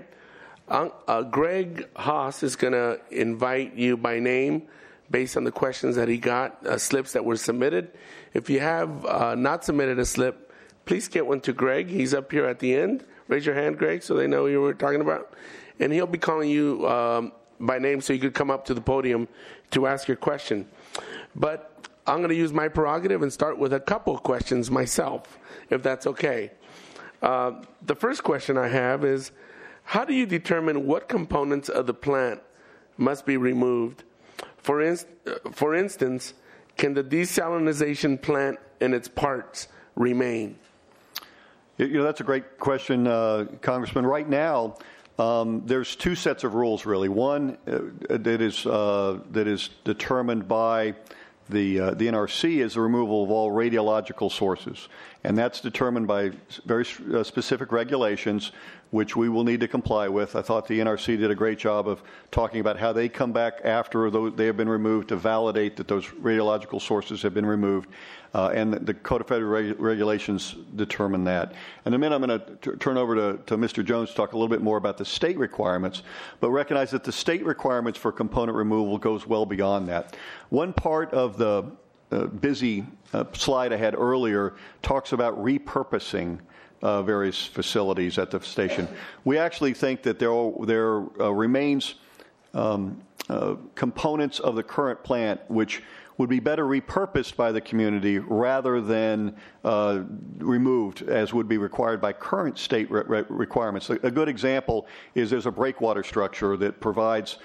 Greg Haas is going to invite you by name based on the questions that he got, slips that were submitted. If you have not submitted a slip, please get one to Greg. He's up here at the end. Raise your hand, Greg, so they know who we're talking about. And he'll be calling you by name so you could come up to the podium to ask your question. But I'm going to use my prerogative and start with a couple of questions myself, if that's okay. The first question I have is, how do you determine what components of the plant must be removed? For instance, can the desalinization plant and its parts remain? That's a great question, Congressman. Right now, there's two sets of rules, really. One that is determined by the NRC is the removal of all radiological sources, and that's determined by very specific regulations, which we will need to comply with. I thought the NRC did a great job of talking about how they come back after they have been removed to validate that those radiological sources have been removed, and the Code of Federal Regulations determine that. In a minute, I'm going to turn over to Mr. Jones to talk a little bit more about the state requirements, but recognize that the state requirements for component removal goes well beyond that. One part of the busy slide I had earlier talks about repurposing various facilities at the station. We actually think that there remains components of the current plant which would be better repurposed by the community rather than removed, as would be required by current state requirements. A good example is there's a breakwater structure that provides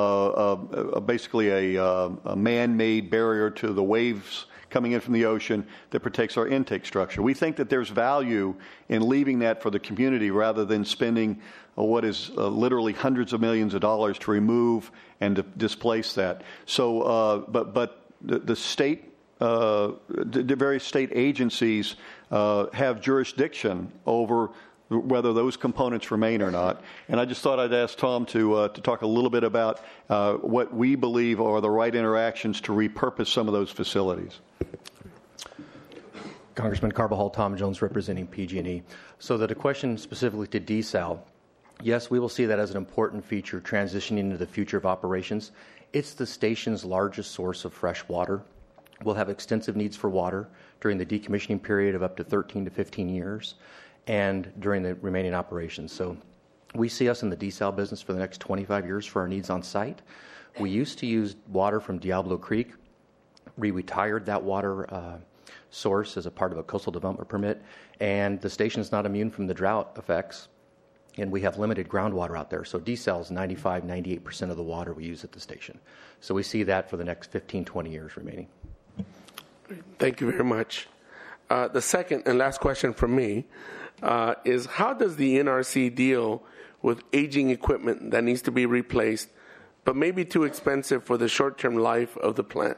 basically a man-made barrier to the waves coming in from the ocean that protects our intake structure. We think that there's value in leaving that for the community rather than spending what is literally hundreds of millions of dollars to remove and to displace that. So, but the state, the various state agencies have jurisdiction over whether those components remain or not. And I just thought I'd ask Tom to talk a little bit about what we believe are the right interactions to repurpose some of those facilities. Congressman Carbajal, Tom Jones representing PG&E. So the question specifically to desal, yes, we will see that as an important feature transitioning into the future of operations. It's the station's largest source of fresh water. We'll have extensive needs for water during the decommissioning period of up to 13 to 15 years and during the remaining operations. So we see us in the desal business for the next 25 years for our needs on site. We used to use water from Diablo Creek. We retired that water source as a part of a coastal development permit, and the station is not immune from the drought effects, and we have limited groundwater out there. So desal is 95-98% of the water we use at the station. So we see that for the next 15-20 years remaining. Thank you very much. The second and last question from me is, how does the NRC deal with aging equipment that needs to be replaced but may be too expensive for the short-term life of the plant?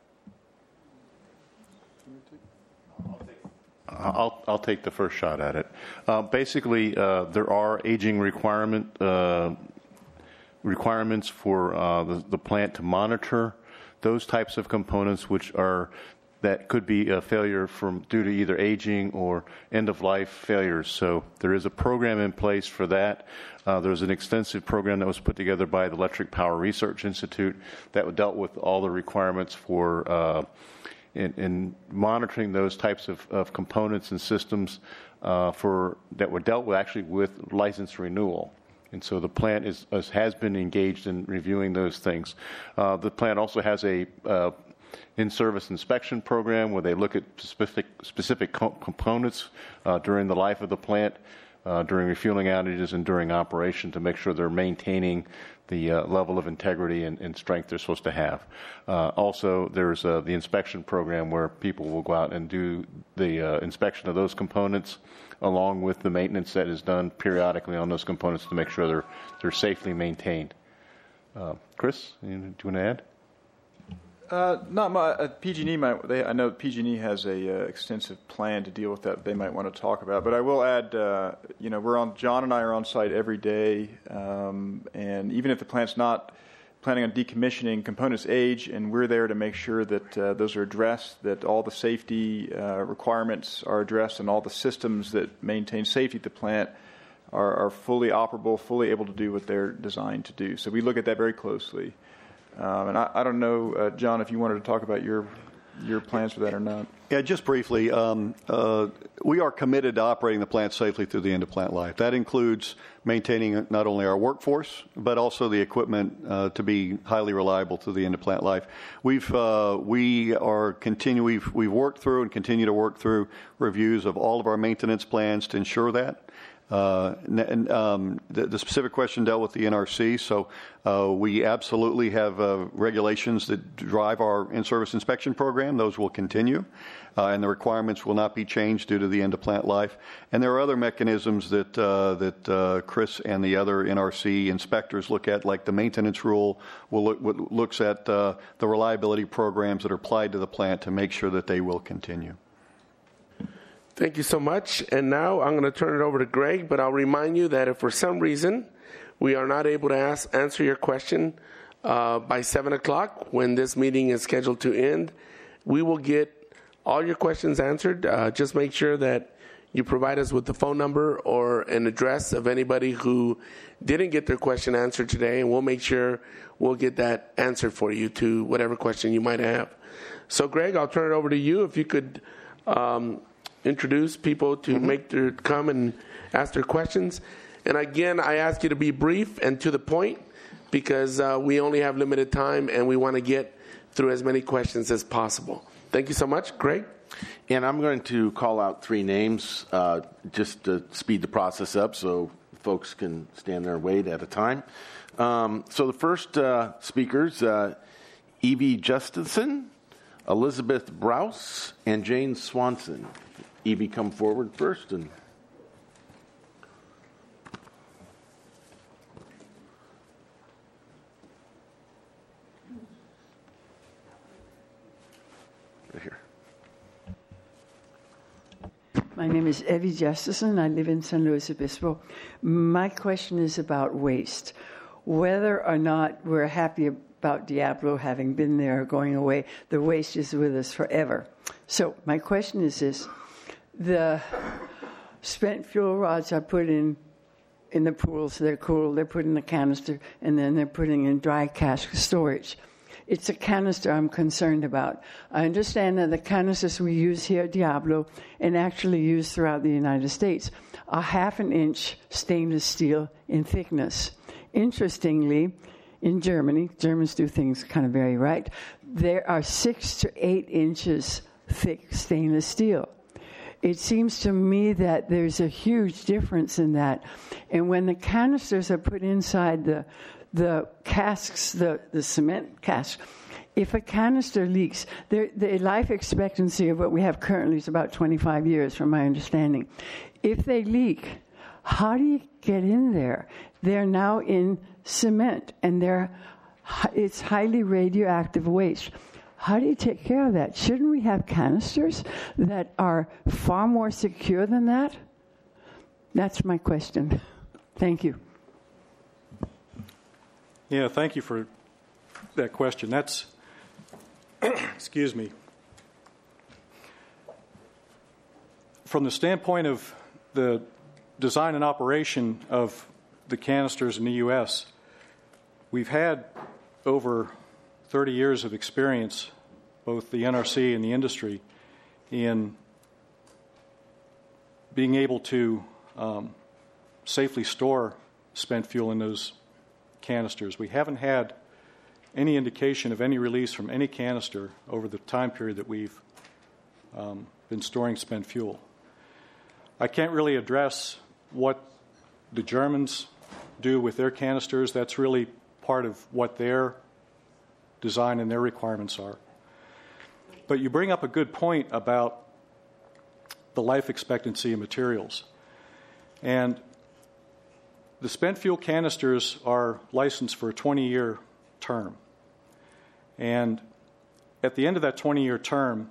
I'll take the first shot at it. Basically, there are aging requirements for the plant to monitor those types of components, that could be a failure due to either aging or end-of-life failures. So there is a program in place for that. There's an extensive program that was put together by the Electric Power Research Institute that dealt with all the requirements for in monitoring those types of components and systems that were dealt with actually with license renewal. And so the plant has been engaged in reviewing those things. The plant also has a in-service inspection program where they look at specific components during the life of the plant, during refueling outages and during operation to make sure they're maintaining the level of integrity and strength they're supposed to have. Also, there's the inspection program where people will go out and do the inspection of those components along with the maintenance that is done periodically on those components to make sure they're safely maintained. Chris, do you want to add? Not my PG&E I know PG&E has a extensive plan to deal with that they might want to talk about. But I will add, John and I are on site every day, and even if the plant's not planning on decommissioning, components age, and we're there to make sure that those are addressed, that all the safety requirements are addressed, and all the systems that maintain safety at the plant are fully operable, fully able to do what they're designed to do. So we look at that very closely. And I don't know, John, if you wanted to talk about your plans for that or not. Yeah, just briefly, we are committed to operating the plant safely through the end of plant life. That includes maintaining not only our workforce, but also the equipment to be highly reliable through the end of plant life. We've worked through and continue to work through reviews of all of our maintenance plans to ensure that. The specific question dealt with the NRC, so we absolutely have regulations that drive our in-service inspection program. Those will continue, and the requirements will not be changed due to the end of plant life. And there are other mechanisms that Chris and the other NRC inspectors look at, like the maintenance rule looks at the reliability programs that are applied to the plant to make sure that they will continue. Thank you so much. And now I'm going to turn it over to Greg, but I'll remind you that if for some reason we are not able to answer your question by 7 o'clock when this meeting is scheduled to end, we will get all your questions answered. Just make sure that you provide us with the phone number or an address of anybody who didn't get their question answered today, and we'll make sure we'll get that answered for you to whatever question you might have. So, Greg, I'll turn it over to you. If you could introduce people to come and ask their questions. And again, I ask you to be brief and to the point because we only have limited time and we want to get through as many questions as possible. Thank you so much. Greg? And I'm going to call out 3 names just to speed the process up so folks can stand there and wait at a time. So the first speakers, Evie Justison, Elizabeth Browse, and Jane Swanson. Evie, come forward first. And right here. My name is Evie Justison. I live in San Luis Obispo. My question is about waste. Whether or not we're happy about Diablo having been there or going away, the waste is with us forever. So my question is this. The spent fuel rods are put in the pools. They're cool. They're put in a canister, and then they're putting in dry cask storage. It's a canister I'm concerned about. I understand that the canisters we use here at Diablo and actually use throughout the United States are 1/2 inch stainless steel in thickness. Interestingly, in Germany, Germans do things kind of very right, there are 6 to 8 inches thick stainless steel. It seems to me that there's a huge difference in that. And when the canisters are put inside the casks, the cement casks, if a canister leaks, the life expectancy of what we have currently is about 25 years, from my understanding. If they leak, how do you get in there? They're now in cement, and it's highly radioactive waste. How do you take care of that? Shouldn't we have canisters that are far more secure than that? That's my question. Thank you. Yeah, thank you for that question. That's, excuse me. From the standpoint of the design and operation of the canisters in the U.S., we've had over 30 years of experience, both the NRC and the industry, in being able to safely store spent fuel in those canisters. We haven't had any indication of any release from any canister over the time period that we've been storing spent fuel. I can't really address what the Germans do with their canisters. That's really part of what their design and their requirements are. But you bring up a good point about the life expectancy of materials. And the spent fuel canisters are licensed for a 20-year term. And at the end of that 20-year term,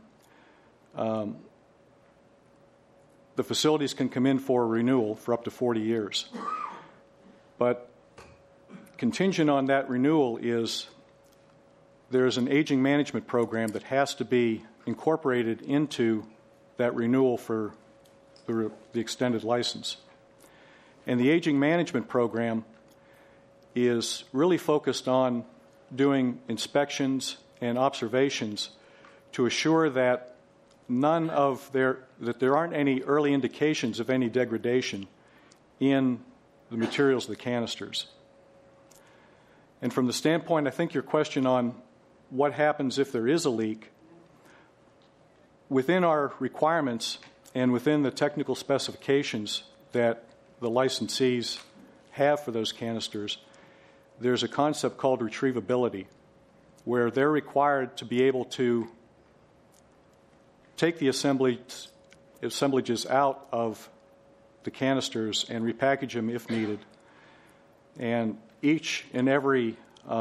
the facilities can come in for renewal for up to 40 years. But contingent on that renewal is there's an aging management program that has to be incorporated into that renewal for the extended license. And the aging management program is really focused on doing inspections and observations to assure that that there aren't any early indications of any degradation in the materials of the canisters. And from the standpoint, I think your question on what happens if there is a leak, within our requirements and within the technical specifications that the licensees have for those canisters, there's a concept called retrievability, where they're required to be able to take the assemblages out of the canisters and repackage them if needed. And each and every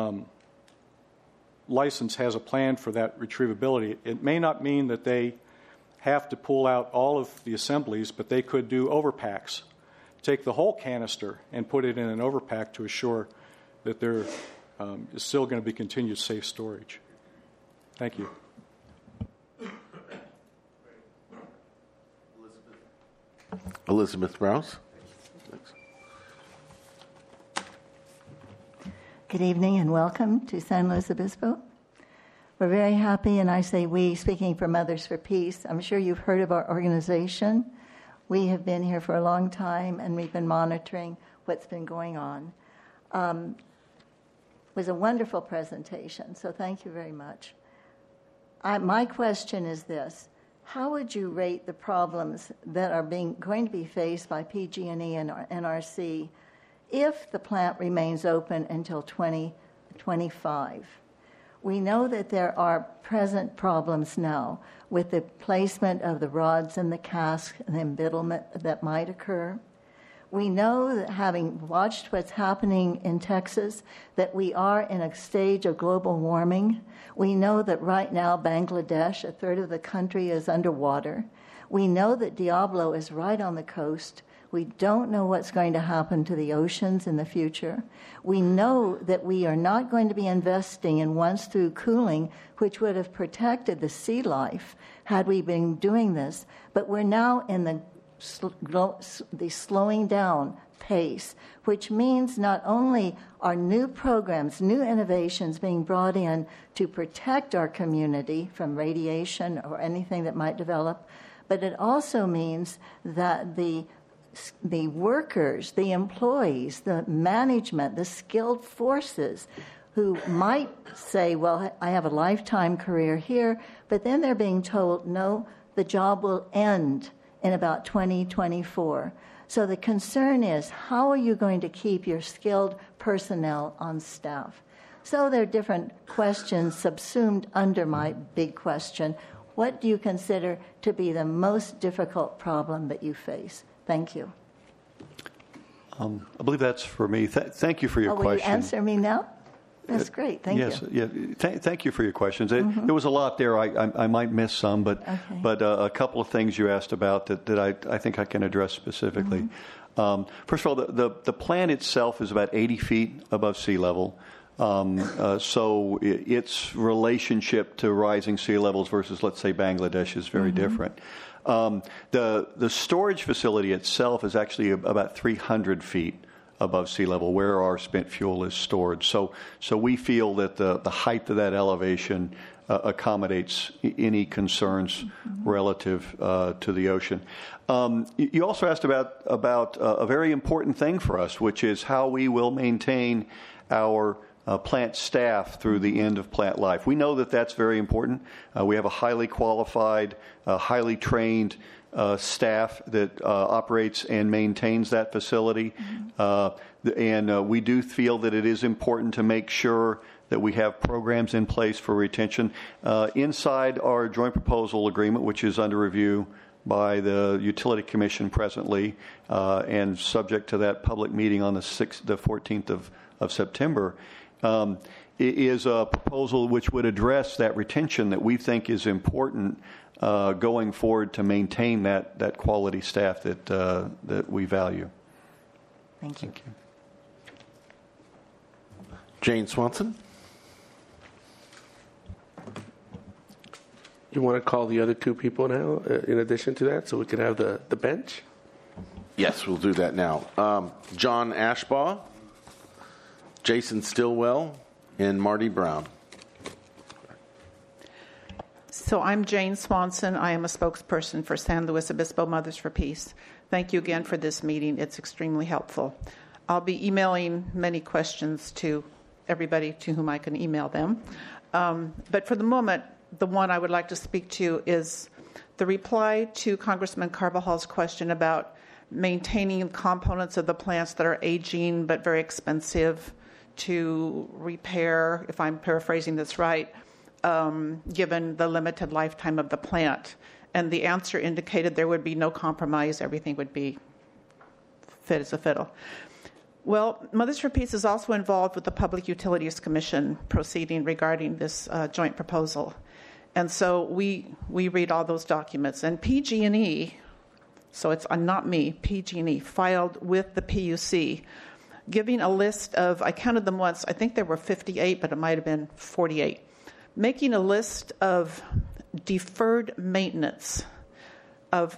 license has a plan for that retrievability. It may not mean that they have to pull out all of the assemblies, but they could do overpacks. Take the whole canister and put it in an overpack to assure that there is still going to be continued safe storage. Thank you. Elizabeth Rouse. Good evening and welcome to San Luis Obispo. We're very happy, and I say we, speaking for Mothers for Peace. I'm sure you've heard of our organization. We have been here for a long time, and we've been monitoring what's been going on. It was a wonderful presentation, so thank you very much. My question is this. How would you rate the problems that are going to be faced by PG&E and NRC if the plant remains open until 2025? We know that there are present problems now with the placement of the rods in the cask and the embittlement that might occur. We know that, having watched what's happening in Texas, that we are in a stage of global warming. We know that right now Bangladesh, a third of the country, is underwater. We know that Diablo is right on the coast. We don't know what's going to happen to the oceans in the future. We know that we are not going to be investing in once-through cooling, which would have protected the sea life had we been doing this. But we're now in the slowing down pace, which means not only are new programs, new innovations being brought in to protect our community from radiation or anything that might develop, but it also means that the workers, the employees, the management, the skilled forces who might say, well, I have a lifetime career here, but then they're being told, no, the job will end in about 2024. So the concern is, how are you going to keep your skilled personnel on staff? So there are different questions subsumed under my big question. What do you consider to be the most difficult problem that you face? Thank you. I believe that's for me. Thank you for your question. Will you answer me now? That's great. Thank you. Yeah. Thank you for your questions. There was a lot there. I might miss some, but a couple of things you asked about that I think I can address specifically. First of all, the plant itself is about 80 feet above sea level. So its relationship to rising sea levels versus, let's say, Bangladesh is very different. The storage facility itself is actually about 300 feet above sea level, where our spent fuel is stored. So we feel that the height of that elevation accommodates any concerns relative to the ocean. You also asked about a very important thing for us, which is how we will maintain our plant staff through the end of plant life. We know that that's very important. We have a highly qualified, highly trained staff that operates and maintains that facility. And we do feel that it is important to make sure that we have programs in place for retention. Inside our joint proposal agreement, which is under review by the Utility Commission presently, and subject to that public meeting on the 14th of September, is a proposal which would address that retention that we think is important going forward to maintain that quality staff that we value. Thank you. Thank you. Jane Swanson. You want to call the other two people now, in addition to that, so we can have the bench? Yes, we'll do that now. John Ashbaugh, Jason Stillwell, and Marty Brown. So I'm Jane Swanson. I am a spokesperson for San Luis Obispo Mothers for Peace. Thank you again for this meeting. It's extremely helpful. I'll be emailing many questions to everybody to whom I can email them. But for the moment, the one I would like to speak to is the reply to Congressman Carvajal's question about maintaining components of the plants that are aging but very expensive to repair, if I'm paraphrasing this right, given the limited lifetime of the plant. And the answer indicated there would be no compromise. Everything would be fit as a fiddle. Well, Mothers for Peace is also involved with the Public Utilities Commission proceeding regarding this joint proposal. And so we read all those documents. And PG&E, so it's not me, PG&E, filed with the PUC, giving a list of, I counted them once, I think there were 58, but it might have been 48, making a list of deferred maintenance of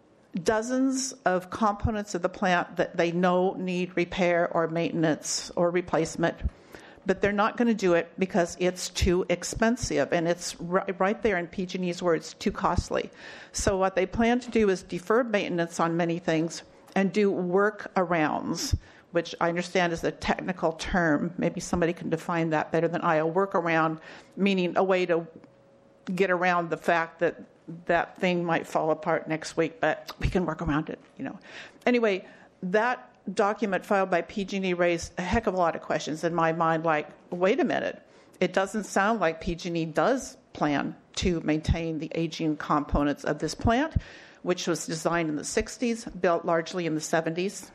dozens of components of the plant that they know need repair or maintenance or replacement, but they're not going to do it because it's too expensive, and it's right there in PG&E's words, too costly. So what they plan to do is defer maintenance on many things and do workarounds, which I understand is a technical term. Maybe somebody can define that better than I. A workaround meaning a way to get around the fact that that thing might fall apart next week, but we can work around it, Anyway, that document filed by PG&E raised a heck of a lot of questions in my mind, like, wait a minute, it doesn't sound like PG&E does plan to maintain the aging components of this plant, which was designed in the 60s, built largely in the 70s.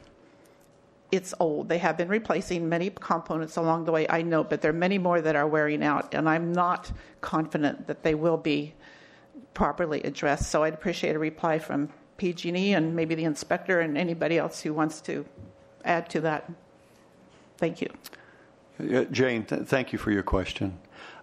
It's old. They have been replacing many components along the way, I know, but there are many more that are wearing out, and I'm not confident that they will be properly addressed. So I'd appreciate a reply from PG&E and maybe the inspector and anybody else who wants to add to that. Thank you. Jane, thank you for your question.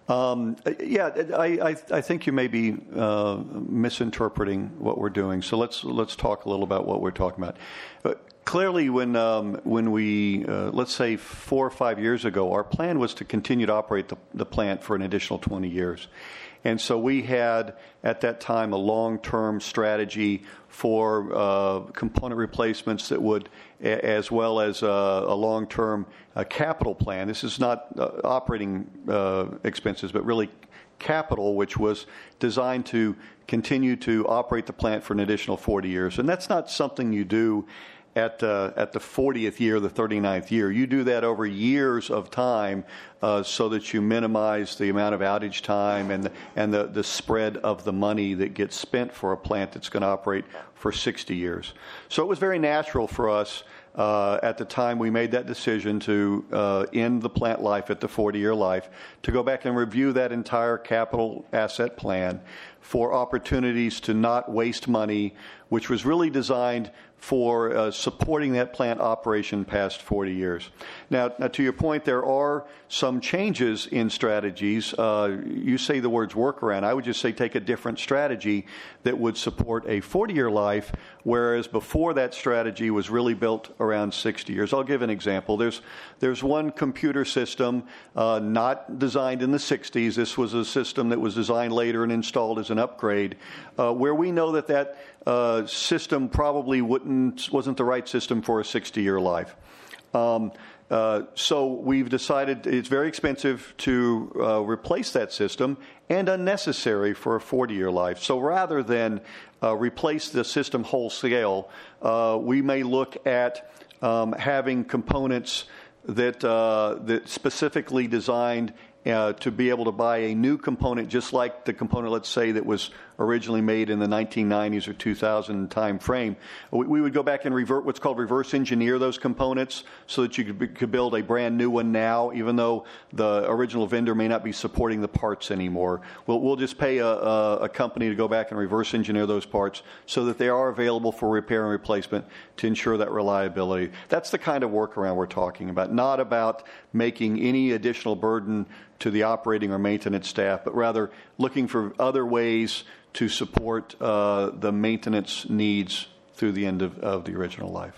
I think you may be misinterpreting what we're doing. So let's talk a little about what we're talking about. Clearly, when we let's say 4 or 5 years ago, our plan was to continue to operate the plant for an additional 20 years. And so we had, at that time, a long-term strategy for component replacements that would, as well as a long-term capital plan. This is not operating expenses, but really capital, which was designed to continue to operate the plant for an additional 40 years. And that's not something you do at the 40th year, the 39th year. You do that over years of time so that you minimize the amount of outage time and the spread of the money that gets spent for a plant that's going to operate for 60 years. So it was very natural for us at the time we made that decision to end the plant life at the 40-year life, to go back and review that entire capital asset plan for opportunities to not waste money, which was really designed for supporting that plant operation past 40 years. Now, to your point, there are some changes in strategies. You say the words workaround. I would just say take a different strategy that would support a 40-year life, whereas before that strategy was really built around 60 years. I'll give an example. There's one computer system not designed in the 60s. This was a system that was designed later and installed as an upgrade, where we know that system probably wasn't the right system for a 60-year life. So we've decided it's very expensive to replace that system and unnecessary for a 40-year life. So rather than replace the system wholesale, we may look at having components that specifically designed to be able to buy a new component, just like the component, let's say, that was originally made in the 1990s or 2000 time frame. We would go back and what's called reverse engineer those components so that you could build a brand new one now, even though the original vendor may not be supporting the parts anymore. We'll just pay a company to go back and reverse engineer those parts so that they are available for repair and replacement to ensure that reliability. That's the kind of workaround we're talking about, not about making any additional burden to the operating or maintenance staff, but rather looking for other ways to support the maintenance needs through the end of the original life.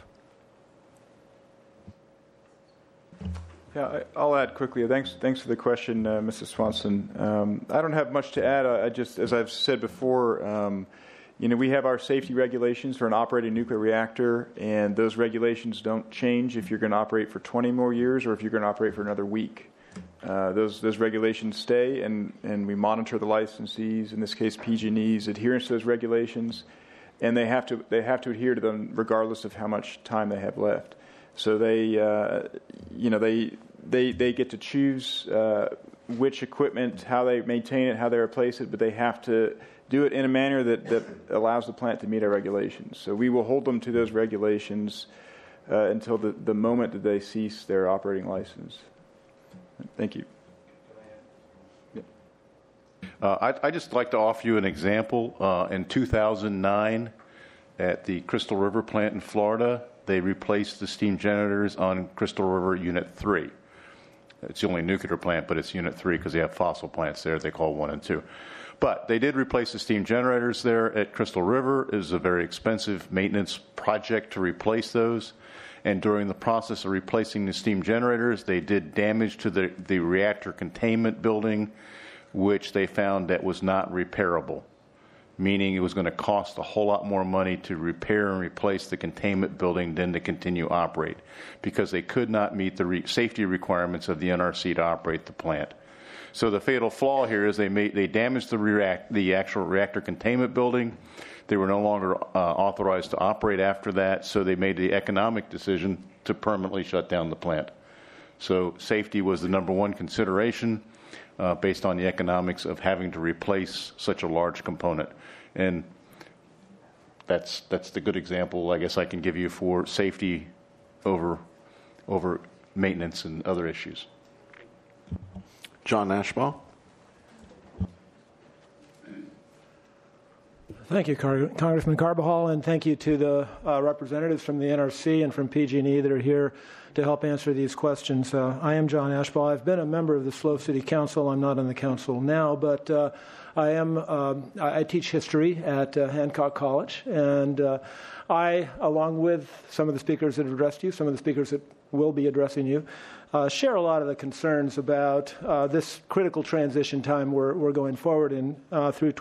Yeah, I'll add quickly. Thanks for the question, Mrs. Swanson. I don't have much to add. I just, as I've said before, we have our safety regulations for an operating nuclear reactor, and those regulations don't change if you're going to operate for 20 more years or if you're going to operate for another week. Those regulations stay, and we monitor the licensees, in this case PG&E's, adherence to those regulations, and they have to adhere to them regardless of how much time they have left. So they get to choose which equipment, how they maintain it, how they replace it, but they have to do it in a manner that allows the plant to meet our regulations. So we will hold them to those regulations until the moment that they cease their operating license. Thank you. I'd just like to offer you an example. In 2009, at the Crystal River plant in Florida, they replaced the steam generators on Crystal River Unit 3. It's the only nuclear plant, but it's Unit 3 because they have fossil plants there. They call 1 and 2. But they did replace the steam generators there at Crystal River. It was a very expensive maintenance project to replace those. And during the process of replacing the steam generators, they did damage to the reactor containment building, which they found that was not repairable, meaning it was going to cost a whole lot more money to repair and replace the containment building than to continue to operate, because they could not meet the safety requirements of the NRC to operate the plant. So the fatal flaw here is they damaged the actual reactor containment building. They were no longer authorized to operate after that, so they made the economic decision to permanently shut down the plant. So safety was the number one consideration based on the economics of having to replace such a large component. And that's the good example, I guess, I can give you for safety over maintenance and other issues. John Ashbaugh. Thank you, Congressman Carbajal, and thank you to the representatives from the NRC and from PG&E that are here to help answer these questions. I am John Ashball. I've been a member of the SLO City Council. I'm not on the council now, but I teach history at Hancock College, and I, along with some of the speakers that have addressed you, some of the speakers that will be addressing you, share a lot of the concerns about this critical transition time we're going forward in through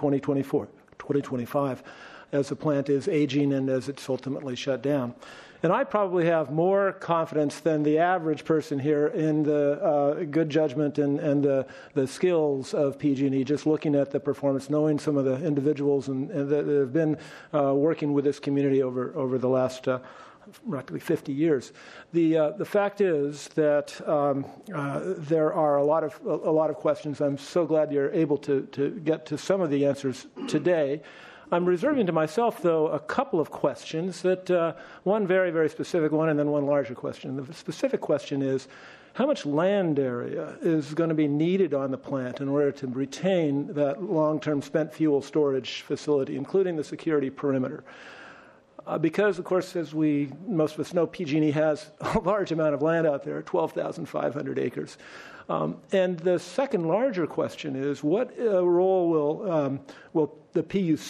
2025, as the plant is aging and as it's ultimately shut down. And I probably have more confidence than the average person here in the good judgment and the skills of PG&E, just looking at the performance, knowing some of the individuals that have been working with this community over the last roughly 50 years. The fact is that there are a lot of questions. I'm so glad you're able to get to some of the answers today. I'm reserving to myself, though, a couple of questions, one very, very specific one and then one larger question. The specific question is, how much land area is going to be needed on the plant in order to retain that long-term spent fuel storage facility, including the security perimeter? Because, of course, as most of us know, PG&E has a large amount of land out there, 12,500 acres. And the second larger question is, what role will the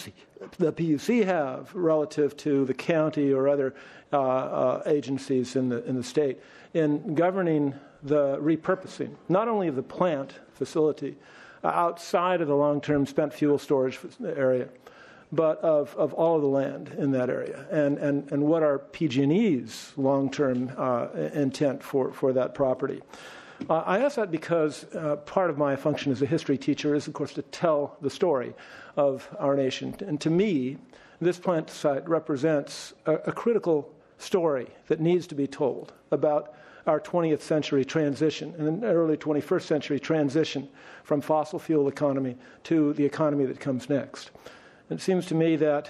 PUC have relative to the county or other agencies in the state in governing the repurposing, not only of the plant facility outside of the long-term spent fuel storage area, but of all of the land in that area, and what are PG&E's long-term intent for that property? I ask that because part of my function as a history teacher is, of course, to tell the story of our nation. And to me, this plant site represents a critical story that needs to be told about our 20th century transition and an early 21st century transition from fossil fuel economy to the economy that comes next. It seems to me that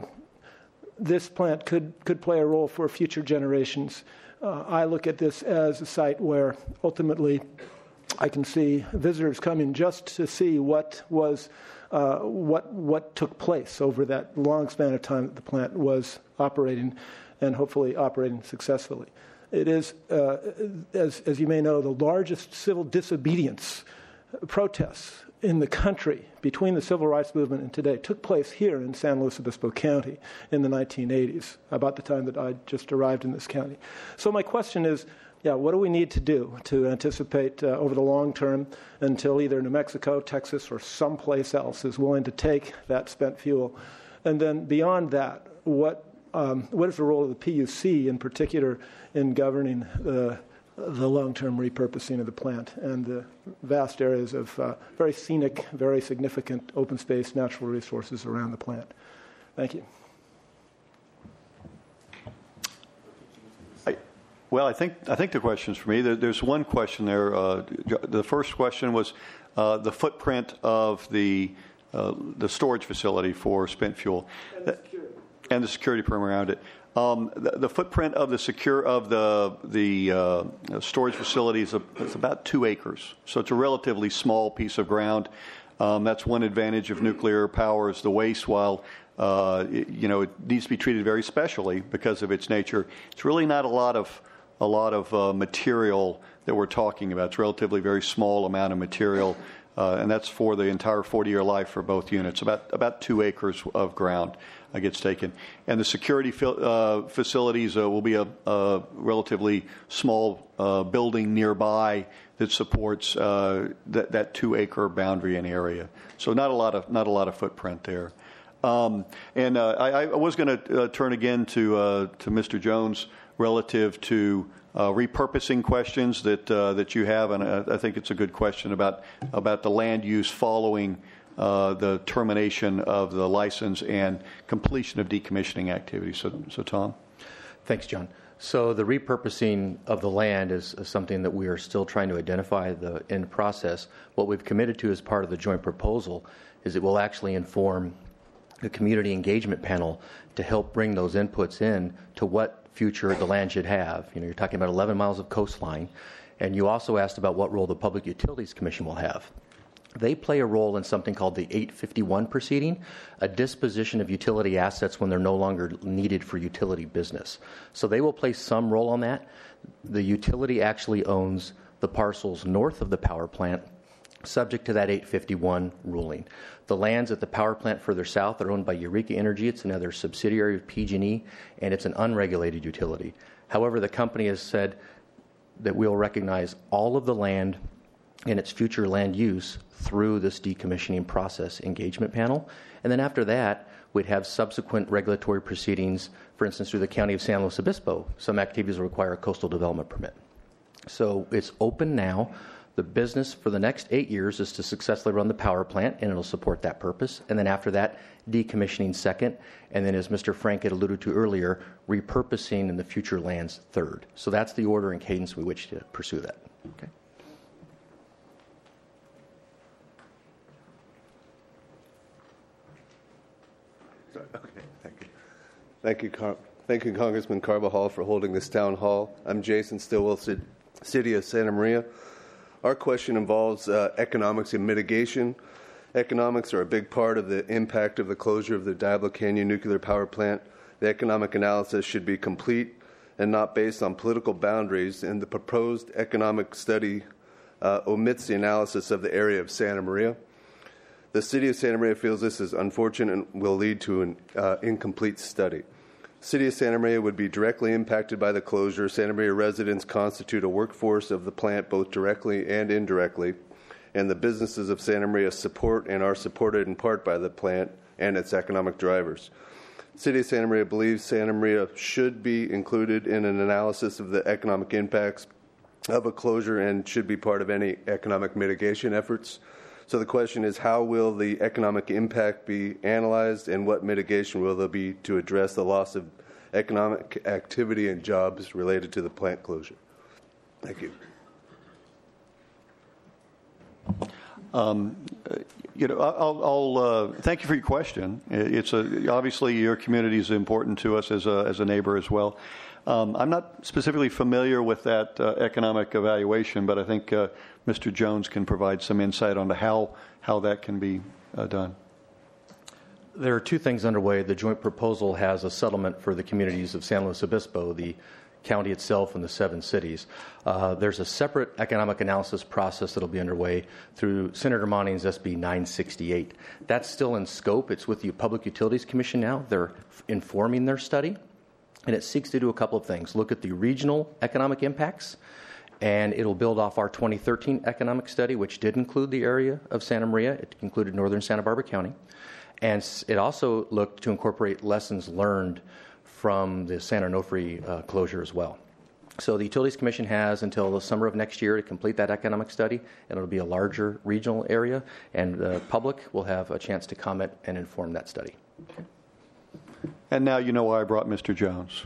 this plant could play a role for future generations. I look at this as a site where ultimately I can see visitors coming just to see what took place over that long span of time that the plant was operating, and hopefully operating successfully. It is, as you may know, the largest civil disobedience protests in the country between the civil rights movement and today took place here in San Luis Obispo County in the 1980s, about the time that I just arrived in this county. So my question is, what do we need to do to anticipate over the long term until either New Mexico, Texas, or someplace else is willing to take that spent fuel? And then beyond that, what is the role of the PUC in particular in governing the long-term repurposing of the plant and the vast areas of very scenic, very significant open space natural resources around the plant? Thank you. I think the question's for me. There's one question there. The first question was the footprint of the storage facility for spent fuel and the security perimeter around it. The footprint of the storage facility is about 2 acres, so it's a relatively small piece of ground. That's one advantage of nuclear power is the waste. While it needs to be treated very specially because of its nature, it's really not a lot of material that we're talking about. It's a relatively very small amount of material, and that's for the entire 40-year life for both units. About 2 acres of ground gets taken. And the security facilities will be a relatively small building nearby that supports that 2-acre boundary and area. So not a lot of footprint there. And I was going to turn again to Mr. Jones relative to repurposing questions that you have, and I think it's a good question about the land use following the termination of the license and completion of decommissioning activities. So Tom? Thanks, John. So the repurposing of the land is something that we are still trying to identify in the process. What we've committed to as part of the joint proposal is it will actually inform the community engagement panel to help bring those inputs in to what future the land should have. You're talking about 11 miles of coastline, and you also asked about what role the Public Utilities Commission will have. they play a role in something called the 851 proceeding, a disposition of utility assets when they're no longer needed for utility business. So they will play some role on that. The utility actually owns the parcels north of the power plant, subject to that 851 ruling. The lands at the power plant further south are owned by Eureka Energy. It's another subsidiary of PG&E, and it's an unregulated utility. However, the company has said that we'll recognize all of the land and its future land use through this decommissioning process engagement panel. And then after that, we'd have subsequent regulatory proceedings, for instance, through the County of San Luis Obispo. Some activities will require a coastal development permit. So it's open now. The business for the next 8 years is to successfully run the power plant, and it'll support that purpose. And then after that, decommissioning second. And then, as Mr. Frank had alluded to earlier, repurposing in the future lands third. So that's the order and cadence we wish to pursue that. Okay. Okay, thank you, Congressman Carbajal, for holding this town hall. I'm Jason Stillwell, City of Santa Maria. Our question involves economics and mitigation. Economics are a big part of the impact of the closure of the Diablo Canyon nuclear power plant. The economic analysis should be complete and not based on political boundaries, and the proposed economic study omits the analysis of the area of Santa Maria. The City of Santa Maria feels this is unfortunate and will lead to an incomplete study. City of Santa Maria would be directly impacted by the closure. Santa Maria residents constitute a workforce of the plant both directly and indirectly, and the businesses of Santa Maria support and are supported in part by the plant and its economic drivers. City of Santa Maria believes Santa Maria should be included in an analysis of the economic impacts of a closure and should be part of any economic mitigation efforts. So the question is, how will the economic impact be analyzed, and what mitigation will there be to address the loss of economic activity and jobs related to the plant closure? Thank you. I'll thank you for your question. It's obviously your community is important to us as a neighbor as well. I'm not specifically familiar with that economic evaluation, but I think Mr. Jones can provide some insight onto how that can be done. There are two things underway. The joint proposal has a settlement for the communities of San Luis Obispo, the county itself, and the 7 cities. There's a separate economic analysis process that will be underway through Senator Monning's SB 968. That's still in scope. It's with the Public Utilities Commission now. They're informing their study, and it seeks to do a couple of things. Look at the regional economic impacts, and it'll build off our 2013 economic study, which did include the area of Santa Maria. It included northern Santa Barbara County. And it also looked to incorporate lessons learned from the San Onofre closure as well. So the Utilities Commission has until the summer of next year to complete that economic study, and it'll be a larger regional area, and the public will have a chance to comment and inform that study. Okay. And now you know why I brought Mr. Jones.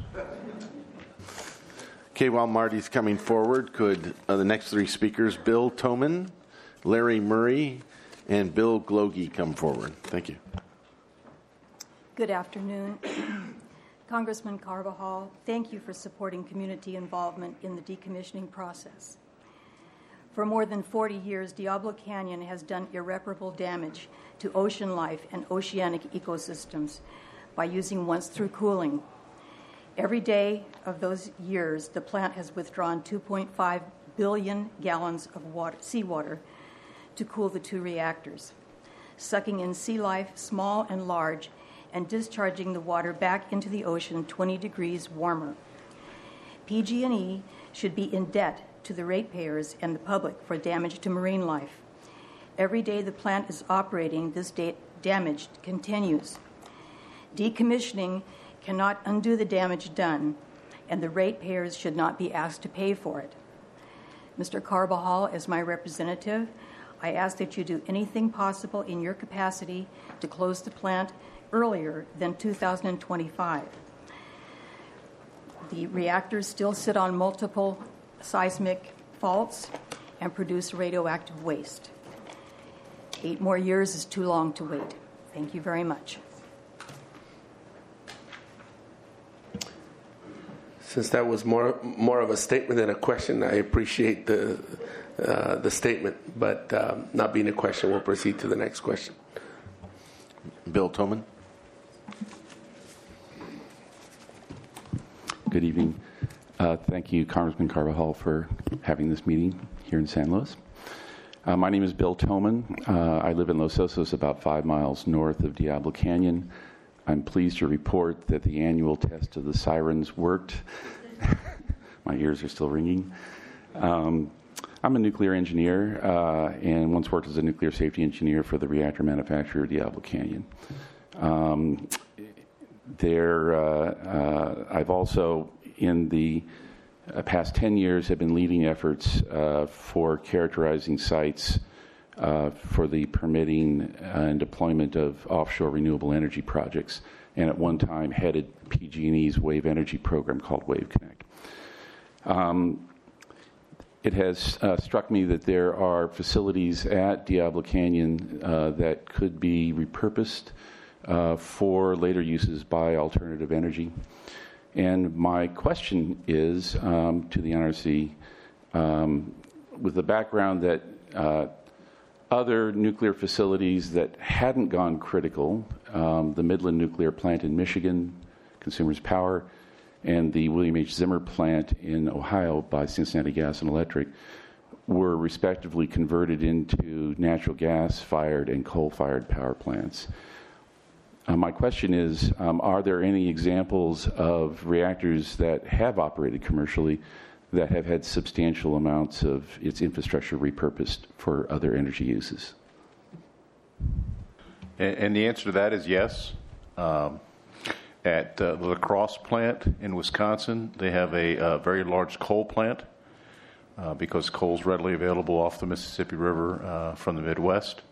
Okay, while Marty's coming forward, could the next 3 speakers, Bill Toman, Larry Murray, and Bill Glogie, come forward? Thank you. Good afternoon. Congressman Carbajal, thank you for supporting community involvement in the decommissioning process. For more than 40 years, Diablo Canyon has done irreparable damage to ocean life and oceanic ecosystems by using once-through cooling. Every day of those years, the plant has withdrawn 2.5 billion gallons of seawater to cool the 2 reactors, sucking in sea life, small and large, and discharging the water back into the ocean 20 degrees warmer. PG&E should be in debt to the ratepayers and the public for damage to marine life. Every day the plant is operating, this damage continues. Decommissioning cannot undo the damage done, and the ratepayers should not be asked to pay for it. Mr. Carbajal, as my representative, I ask that you do anything possible in your capacity to close the plant earlier than 2025. The reactors still sit on multiple seismic faults and produce radioactive waste. 8 more years is too long to wait. Thank you very much. Since that was more of a statement than a question, I appreciate the statement, but not being a question, we'll proceed to the next question. Bill Toman. Good evening. Thank you, Congressman Carbajal, for having this meeting here in San Luis. My name is Bill Toman. I live in Los Osos, about 5 miles north of Diablo Canyon. I'm pleased to report that the annual test of the sirens worked. My ears are still ringing. I'm a nuclear engineer and once worked as a nuclear safety engineer for the reactor manufacturer Diablo Canyon. I've also, in the past 10 years, have been leading efforts for characterizing sites for the permitting and deployment of offshore renewable energy projects, and at one time headed PG&E's wave energy program called Wave Connect. It has struck me that there are facilities at Diablo Canyon that could be repurposed for later uses by alternative energy. And my question is to the NRC, with the background that other nuclear facilities that hadn't gone critical, the Midland Nuclear Plant in Michigan, Consumers Power, and the William H. Zimmer plant in Ohio by Cincinnati Gas and Electric, were respectively converted into natural gas-fired and coal-fired power plants. My question is, are there any examples of reactors that have operated commercially that have had substantial amounts of its infrastructure repurposed for other energy uses? And the answer to that is yes. At the La Crosse plant in Wisconsin, they have a very large coal plant because coal is readily available off the Mississippi River from the Midwest.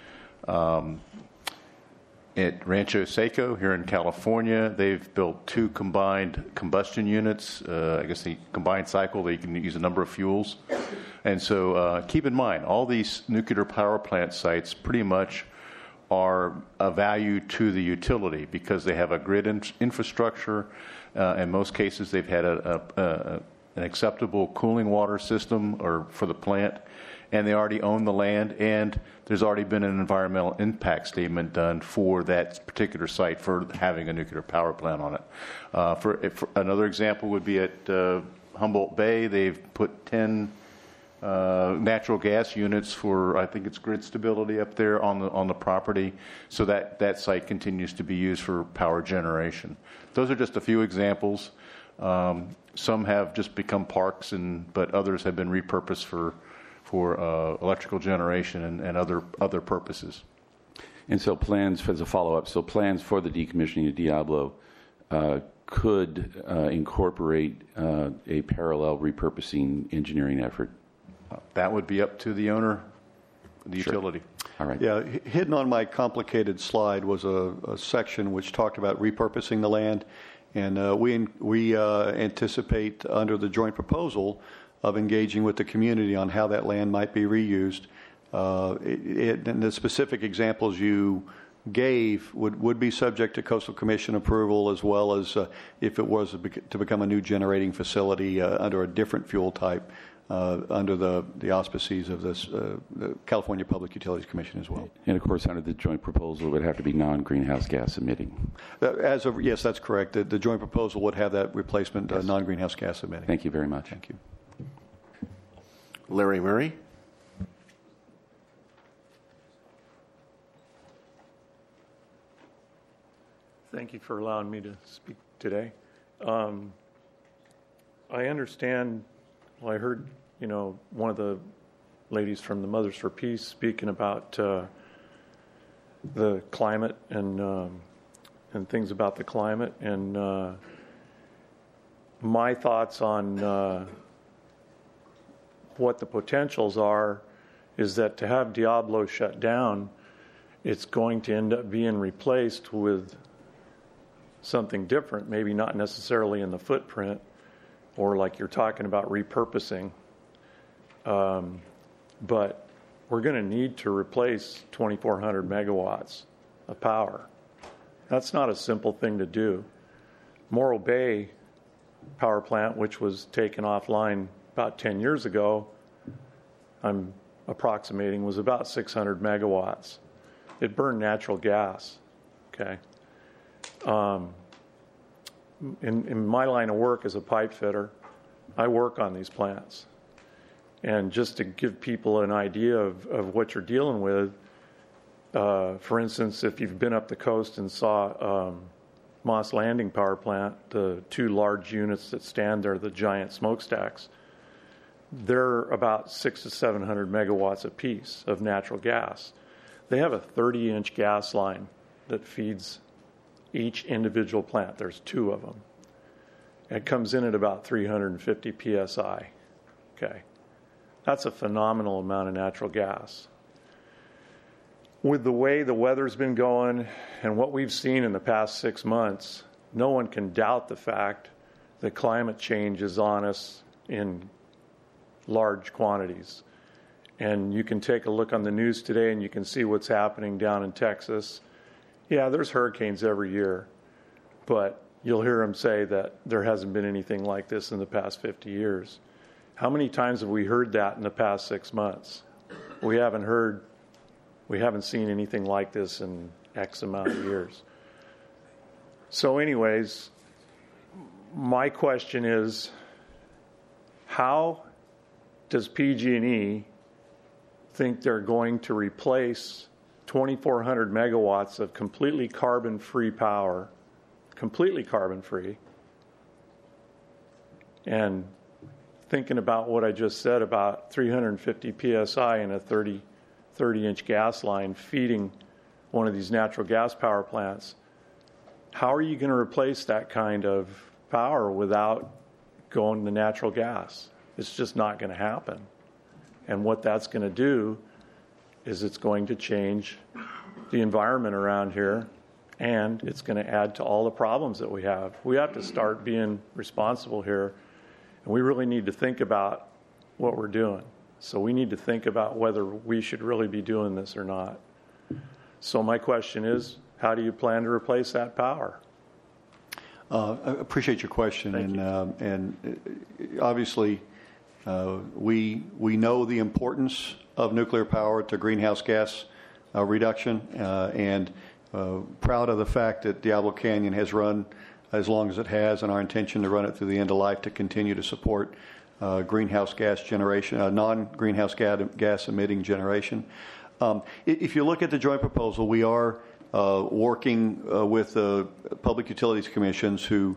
At Rancho Seco here in California, they've built 2 combined combustion units. I guess the combined cycle, they can use a number of fuels. And so keep in mind, all these nuclear power plant sites pretty much are a value to the utility because they have a grid infrastructure. In most cases, they've had an acceptable cooling water system for the plant, and they already own the land, and there's already been an environmental impact statement done for that particular site for having a nuclear power plant on it. For another example would be at Humboldt Bay. They've put 10 natural gas units for, I think it's grid stability up there on the property, so that site continues to be used for power generation. Those are just a few examples. Some have just become parks, but others have been repurposed for electrical generation and other purposes. And so plans, as a follow-up, plans for the decommissioning of Diablo could incorporate a parallel repurposing engineering effort? That would be up to the owner, the utility. All right. Yeah, hidden on my complicated slide was a section which talked about repurposing the land, and we anticipate under the joint proposal of engaging with the community on how that land might be reused. And the specific examples you gave would be subject to Coastal Commission approval, as well as if it was to become a new generating facility under a different fuel type, under the auspices of this the California Public Utilities Commission as well. And of course, under the joint proposal, it would have to be non-greenhouse gas emitting. Yes, that's correct. The joint proposal would have that replacement, yes. Non-greenhouse gas emitting. Thank you very much. Thank you. Larry Murray. Thank you for allowing me to speak today. I understand, I heard, one of the ladies from the Mothers for Peace speaking about the climate and things about the climate. And my thoughts on what the potentials are is that to have Diablo shut down, it's going to end up being replaced with something different, maybe not necessarily in the footprint, or like you're talking about repurposing. But we're going to need to replace 2,400 megawatts of power. That's not a simple thing to do. Morro Bay power plant, which was taken offline about 10 years ago, I'm approximating, was about 600 megawatts. It burned natural gas, okay? In my line of work as a pipe fitter, I work on these plants. And just to give people an idea of what you're dealing with, for instance, if you've been up the coast and saw Moss Landing power plant, the two large units that stand there, the giant smokestacks, they're about 600 to 700 megawatts apiece of natural gas. They have a 30-inch gas line that feeds each individual plant. There's two of them. It comes in at about 350 psi. Okay, that's a phenomenal amount of natural gas. With the way the weather's been going and what we've seen in the past 6 months, no one can doubt the fact that climate change is on us in large quantities. And you can take a look on the news today and you can see what's happening down in Texas. Yeah, there's hurricanes every year, but you'll hear them say that there hasn't been anything like this in the past 50 years. How many times have we heard that in the past 6 months? We haven't seen anything like this in X amount of years. So anyways, my question is, how does PG&E think they're going to replace 2,400 megawatts of completely carbon-free power, completely carbon-free, and thinking about what I just said about 350 psi and a 30-inch gas line feeding one of these natural gas power plants, how are you going to replace that kind of power without going to natural gas? It's just not going to happen. And what that's going to do is it's going to change the environment around here, and it's going to add to all the problems that we have. We have to start being responsible here, and we really need to think about what we're doing. So we need to think about whether we should really be doing this or not. So my question is, how do you plan to replace that power? I appreciate your question, and obviously we know the importance of nuclear power to greenhouse gas reduction, and proud of the fact that Diablo Canyon has run as long as it has, and our intention to run it through the end of life to continue to support greenhouse gas generation, non-greenhouse gas emitting generation. If you look at the joint proposal, we are working with the Public Utilities Commissions, who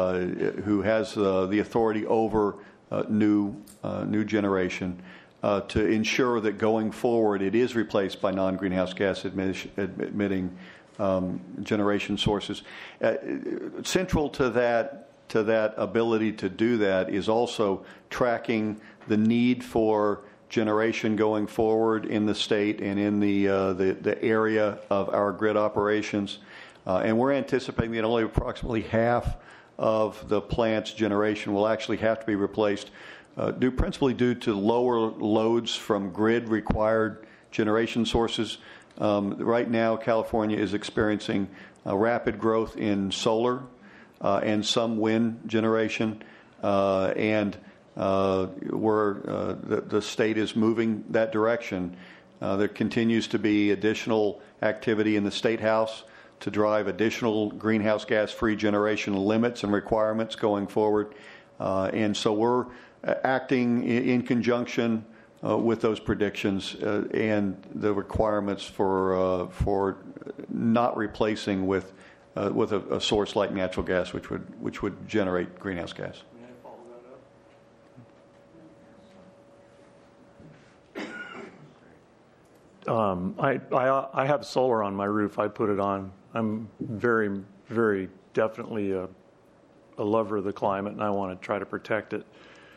has the authority over new generation, to ensure that going forward it is replaced by non-greenhouse gas emitting generation sources. Central to that ability to do that is also tracking the need for generation going forward in the state and in the area of our grid operations. And we're anticipating that only approximately half of the plant's generation will actually have to be replaced, principally due to lower loads from grid-required generation sources. Right now, California is experiencing rapid growth in solar and some wind generation, and the state is moving that direction. There continues to be additional activity in the State House to drive additional greenhouse gas-free generation limits and requirements going forward. And so we're acting in conjunction with those predictions and the requirements for not replacing with a source like natural gas, which would generate greenhouse gas. I have solar on my roof. I put it on. I'm very, very definitely a lover of the climate, and I want to try to protect it.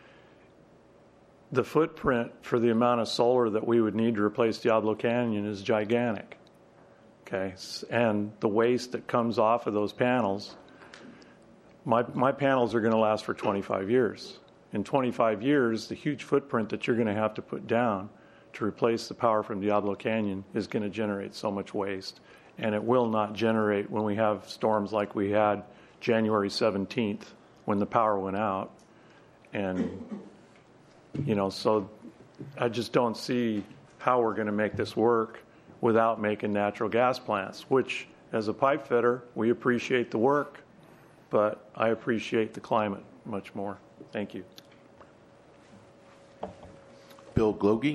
The footprint for the amount of solar that we would need to replace Diablo Canyon is gigantic. Okay, and the waste that comes off of those panels, my panels are going to last for 25 years. In 25 years, the huge footprint that you're going to have to put down to replace the power from Diablo Canyon is going to generate so much waste. And it will not generate when we have storms like we had January 17th when the power went out. And, so I just don't see how we're going to make this work without making natural gas plants, which, as a pipe fitter, we appreciate the work, but I appreciate the climate much more. Thank you. Bill Glogey.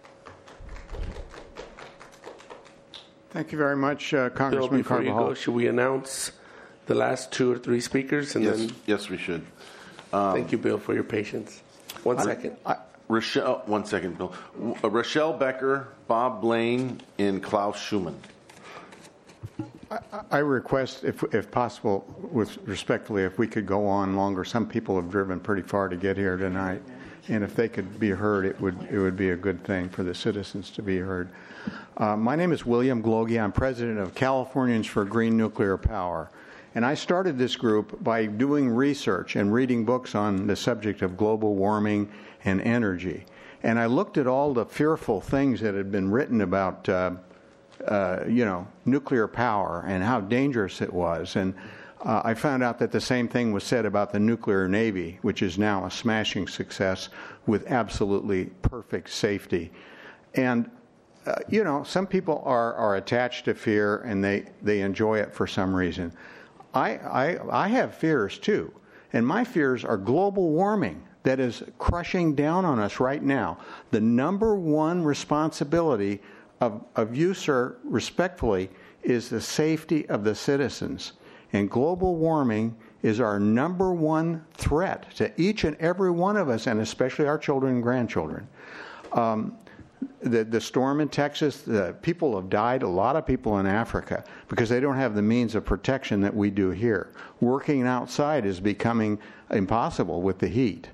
Thank you very much, Congressman Bill, before Carbajal. you go, should we announce the last 2 or 3 speakers? And then Yes, we should. Thank you, Bill, for your patience. One second. One second, Bill. Rochelle Becker, Bob Blaine, and Klaus Schumann. I request, if possible, respectfully, if we could go on longer. Some people have driven pretty far to get here tonight, and if they could be heard, it would be a good thing for the citizens to be heard. My name is William Glogey. I'm president of Californians for Green Nuclear Power. And I started this group by doing research and reading books on the subject of global warming and energy. And I looked at all the fearful things that had been written about, nuclear power and how dangerous it was. And I found out that the same thing was said about the nuclear Navy, which is now a smashing success with absolutely perfect safety. And some people are attached to fear and they enjoy it for some reason. I have fears too, and my fears are global warming that is crushing down on us right now. The number one responsibility of you, sir, respectfully, is the safety of the citizens. And global warming is our number one threat to each and every one of us, and especially our children and grandchildren. The storm in Texas, the people have died, a lot of people in Africa, because they don't have the means of protection that we do here. Working outside is becoming impossible with the heat.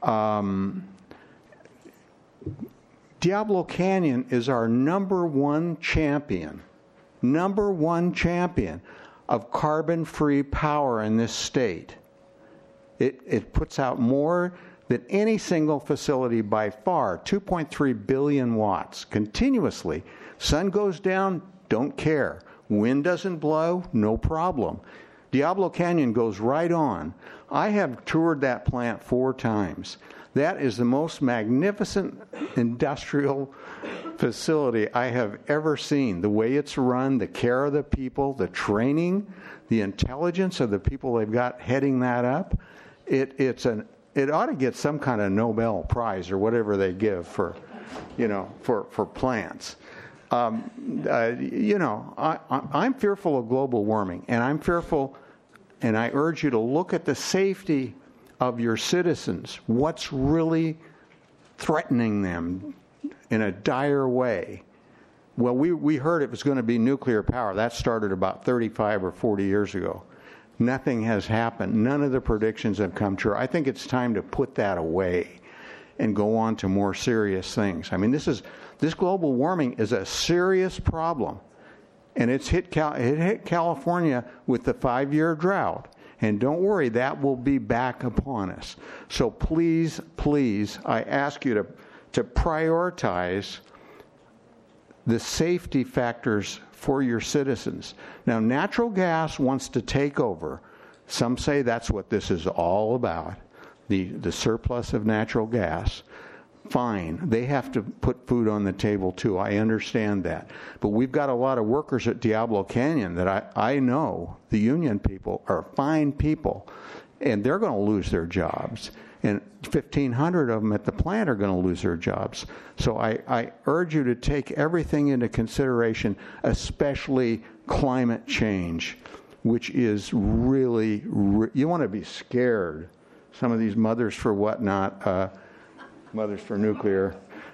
Diablo Canyon is our number one champion of carbon-free power in this state. It puts out more than any single facility by far, 2.3 billion watts continuously. Sun goes down, don't care. Wind doesn't blow, no problem. Diablo Canyon goes right on. I have toured that plant 4 times. That is the most magnificent industrial facility I have ever seen. The way it's run, the care of the people, the training, the intelligence of the people they've got heading that up. It ought to get some kind of Nobel Prize or whatever they give for plants. I'm fearful of global warming, and I'm fearful, and I urge you to look at the safety of your citizens. What's really threatening them in a dire way? Well, we heard it was going to be nuclear power. That started about 35 or 40 years ago. Nothing has happened. None of the predictions have come true. I think it's time to put that away and go on to more serious things. I mean, this global warming is a serious problem, and it hit California with the 5-year drought. And don't worry, that will be back upon us. So please, I ask you to prioritize the safety factors for your citizens. Now, natural gas wants to take over. Some say that's what this is all about, the surplus of natural gas. Fine, they have to put food on the table too. I understand that. But we've got a lot of workers at Diablo Canyon that I know, the union people, are fine people, and they're going to lose their jobs. And 1,500 of them at the plant are going to lose their jobs. So I urge you to take everything into consideration, especially climate change, which is really, you want to be scared. Some of these mothers for whatnot, mothers for nuclear,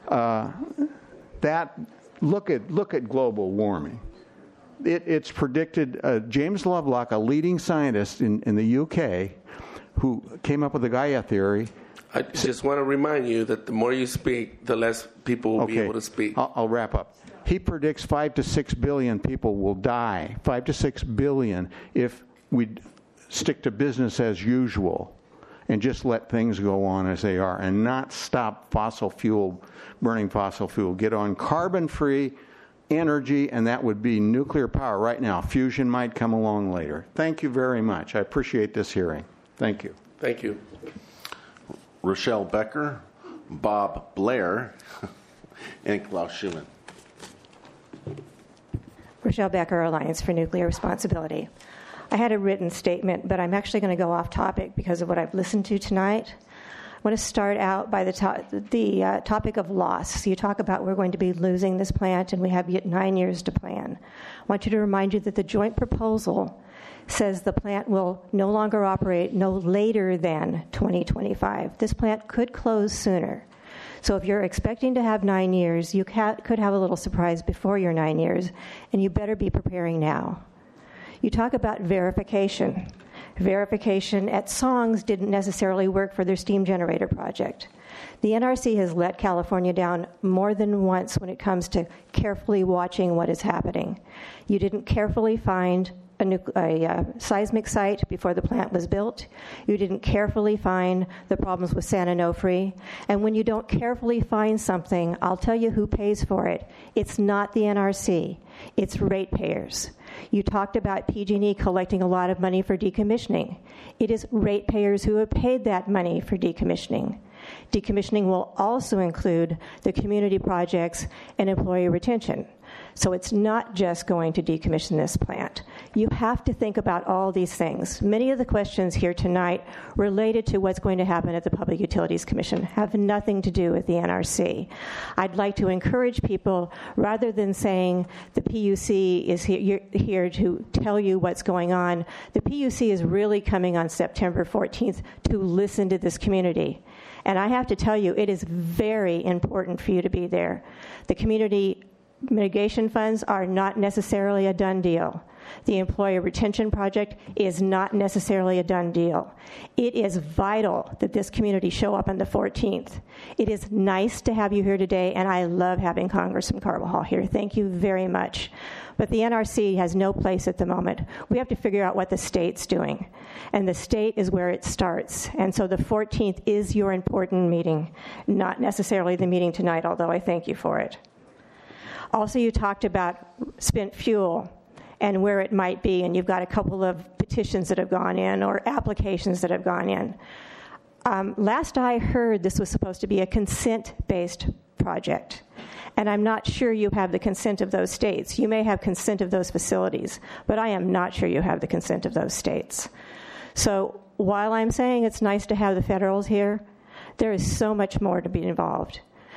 look at global warming. It's predicted, James Lovelock, a leading scientist in the UK, who came up with the Gaia theory. I just want to remind you that the more you speak, the less people will be able to speak. I'll wrap up. He predicts 5 to 6 billion people will die, 5 to 6 billion, if we stick to business as usual and just let things go on as they are and not stop burning fossil fuel. Get on carbon-free energy, and that would be nuclear power right now. Fusion might come along later. Thank you very much. I appreciate this hearing. Thank you. Thank you. Rochelle Becker, Bob Blair, and Klaus Schumann. Rochelle Becker, Alliance for Nuclear Responsibility. I had a written statement, but I'm actually going to go off topic because of what I've listened to tonight. I want to start out by the topic of loss. You talk about we're going to be losing this plant and we have yet 9 years to plan. I want you to remind you that the joint proposal says the plant will no longer operate no later than 2025. This plant could close sooner. So if you're expecting to have 9 years, you could have a little surprise before your 9 years, and you better be preparing now. You talk about verification. Verification at Songs didn't necessarily work for their steam generator project. The NRC has let California down more than once when it comes to carefully watching what is happening. You didn't carefully find a seismic site before the plant was built. You didn't carefully find the problems with San Onofre. And when you don't carefully find something, I'll tell you who pays for it. It's not the NRC. It's ratepayers. You talked about PG&E collecting a lot of money for decommissioning. It is ratepayers who have paid that money for decommissioning. Decommissioning will also include the community projects and employee retention. So it's not just going to decommission this plant. You have to think about all these things. Many of the questions here tonight related to what's going to happen at the Public Utilities Commission have nothing to do with the NRC. I'd like to encourage people, rather than saying the PUC is here to tell you what's going on, the PUC is really coming on September 14th to listen to this community. And I have to tell you, it is very important for you to be there. The community mitigation funds are not necessarily a done deal. The employee retention project is not necessarily a done deal. It is vital that this community show up on the 14th. It is nice to have you here today, and I love having Congressman Carbajal here. Thank you very much. But the NRC has no place at the moment. We have to figure out what the state's doing. And the state is where it starts. And so the 14th is your important meeting, not necessarily the meeting tonight, although I thank you for it. Also, you talked about spent fuel and where it might be, and you've got a couple of petitions that have gone in or applications that have gone in. Last I heard, this was supposed to be a consent-based project, and I'm not sure you have the consent of those states. You may have consent of those facilities, but I am not sure you have the consent of those states. So while I'm saying it's nice to have the federals here, there is so much more to be involved.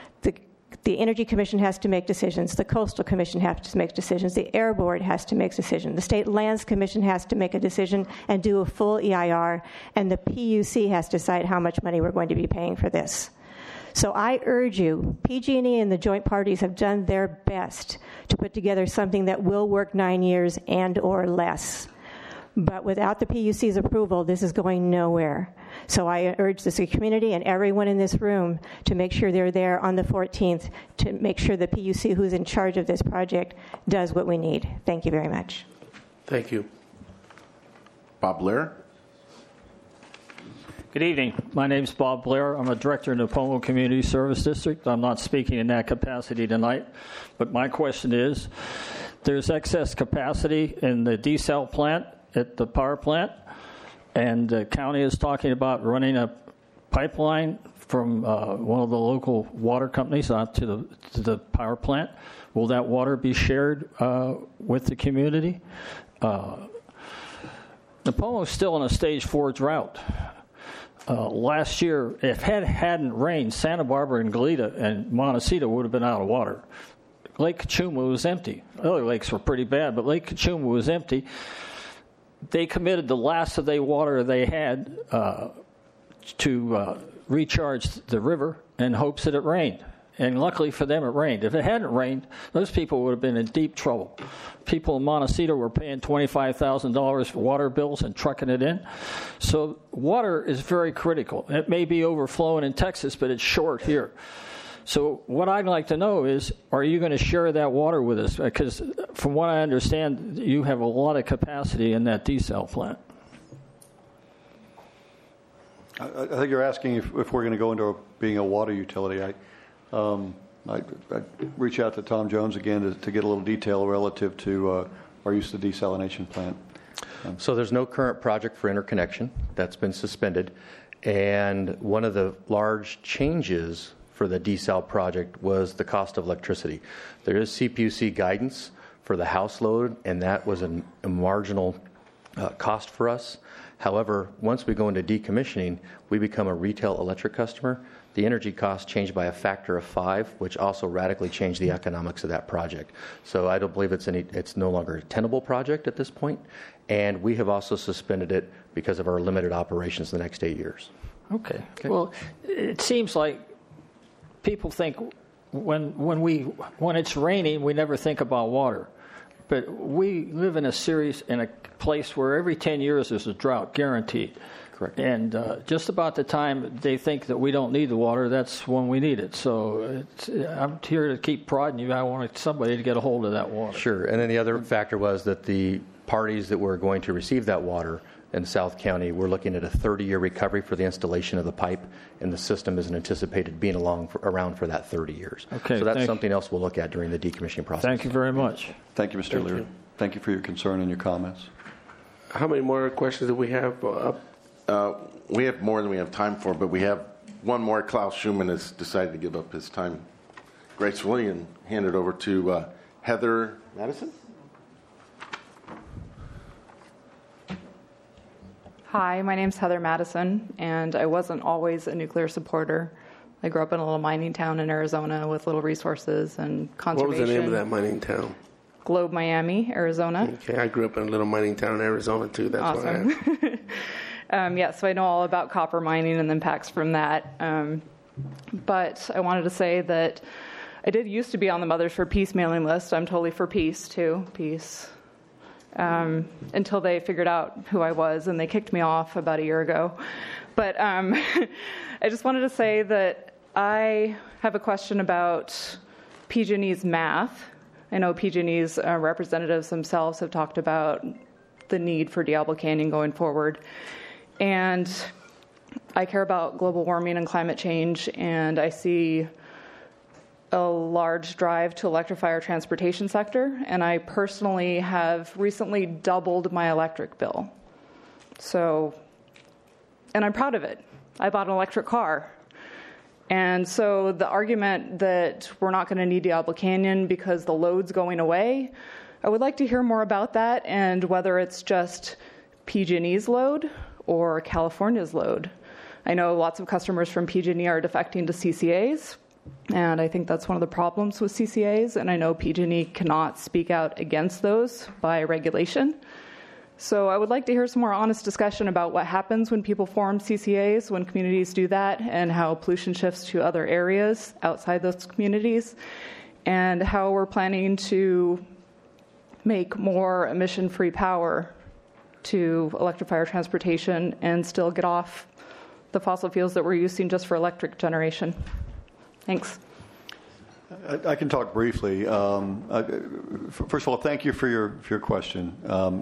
The Energy Commission has to make decisions. The Coastal Commission has to make decisions. The Air Board has to make decisions. The State Lands Commission has to make a decision and do a full EIR. And the PUC has to decide how much money we're going to be paying for this. So I urge you, PG&E and the joint parties have done their best to put together something that will work 9 years and or less. But without the PUC's approval, this is going nowhere. So I urge the community and everyone in this room to make sure they're there on the 14th to make sure the PUC, who's in charge of this project, does what we need. Thank you very much. Thank you. Bob Blair. Good evening. My name is Bob Blair. I'm a director in the Pomo Community Service District. I'm not speaking in that capacity tonight, but my question is, there's excess capacity in the desal plant at the power plant, and the county is talking about running a pipeline from one of the local water companies out to the power plant. Will that water be shared with the community? Napomo is still in a stage 4 drought. Last year, if it hadn't rained, Santa Barbara and Goleta and Montecito would have been out of water. Lake Cachuma was empty. Other lakes were pretty bad, but Lake Cachuma was empty. They committed the last of the water they had to recharge the river in hopes that it rained. And luckily for them, it rained. If it hadn't rained, those people would have been in deep trouble. People in Montecito were paying $25,000 for water bills and trucking it in. So water is very critical. It may be overflowing in Texas, but it's short here. So what I'd like to know is, are you going to share that water with us? Because from what I understand, you have a lot of capacity in that desal plant. I think you're asking if we're going to go into being a water utility. I reach out to Tom Jones again to get a little detail relative to our use of the desalination plant. So there's no current project for interconnection. That's been suspended. And one of the large changes for the desal project was the cost of electricity. There is CPUC guidance for the house load, and that was a marginal cost for us. However, once we go into decommissioning, we become a retail electric customer. The energy cost changed by a factor of 5, which also radically changed the economics of that project. So I don't believe it's no longer a tenable project at this point, and we have also suspended it because of our limited operations the next 8 years. Okay. Well, it seems like people think when it's raining, we never think about water. But we live in a place where every 10 years there's a drought, guaranteed. Correct. And just about the time they think that we don't need the water, that's when we need it. So I'm here to keep prodding you. I wanted somebody to get a hold of that water. Sure. And then the other factor was that the parties that were going to receive that water in South County, we're looking at a 30-year recovery for the installation of the pipe, and the system isn't anticipated being around for that 30 years. Okay, so that's something else we'll look at during the decommissioning process. Thank you very much. Thank you, Mr. Leary. Thank you for your concern and your comments. How many more questions do we have up? We have more than we have time for, but we have one more. Klaus Schumann has decided to give up his time gracefully and hand it over to Heather Madison. Hi, my name's Heather Madison, and I wasn't always a nuclear supporter. I grew up in a little mining town in Arizona with little resources and conservation. What was the name of that mining town? Globe, Miami, Arizona. Okay, I grew up in a little mining town in Arizona, too. That's awesome. Why I so I know all about copper mining and the impacts from that. But I wanted to say that I did used to be on the Mothers for Peace mailing list. I'm totally for peace, too. Peace. Until they figured out who I was, and they kicked me off about a year ago. But I just wanted to say that I have a question about PG&E's math. I know PG&E's representatives themselves have talked about the need for Diablo Canyon going forward. And I care about global warming and climate change, and I see a large drive to electrify our transportation sector, and I personally have recently doubled my electric bill. And I'm proud of it. I bought an electric car. And so the argument that we're not going to need Diablo Canyon because the load's going away, I would like to hear more about that and whether it's just PG&E's load or California's load. I know lots of customers from PG&E are defecting to CCAs, and I think that's one of the problems with CCAs, and I know PG&E cannot speak out against those by regulation. So I would like to hear some more honest discussion about what happens when people form CCAs, when communities do that, and how pollution shifts to other areas outside those communities, and how we're planning to make more emission-free power to electrify our transportation and still get off the fossil fuels that we're using just for electric generation. Thanks. I can talk briefly. First of all, thank you for your question.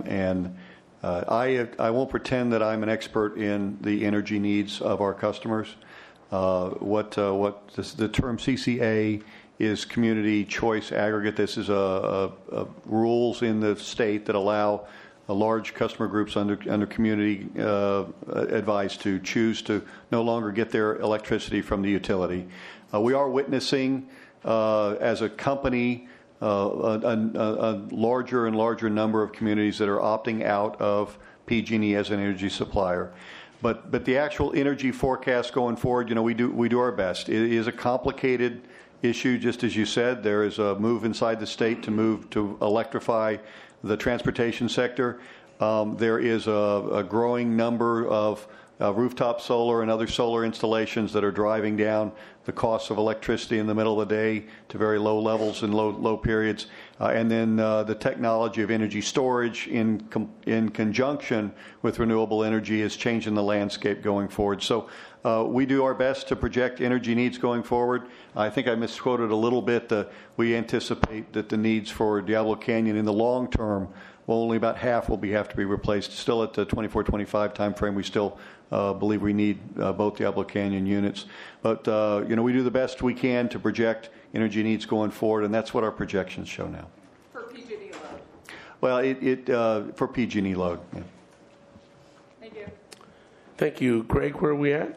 I won't pretend that I'm an expert in the energy needs of our customers. The term CCA is community choice aggregate. This is rules in the state that allow large customer groups under community advice to choose to no longer get their electricity from the utility. We are witnessing, as a company, a larger and larger number of communities that are opting out of PG&E as an energy supplier. But the actual energy forecast going forward, we do our best. It is a complicated issue, just as you said. There is a move inside the state to move to electrify the transportation sector. There is a growing number of rooftop solar and other solar installations that are driving down the cost of electricity in the middle of the day to very low levels and low periods. And then the technology of energy storage in conjunction with renewable energy is changing the landscape going forward. So we do our best to project energy needs going forward. I think I misquoted a little bit. We anticipate that the needs for Diablo Canyon in the long term, only about half will have to be replaced. Still at the 24-25 time frame, we still believe we need both Diablo Canyon units. But we do the best we can to project energy needs going forward, and that's what our projections show now. For PG&E load? Well, for PG&E load. Yeah. Thank you. Thank you. Greg, where are we at?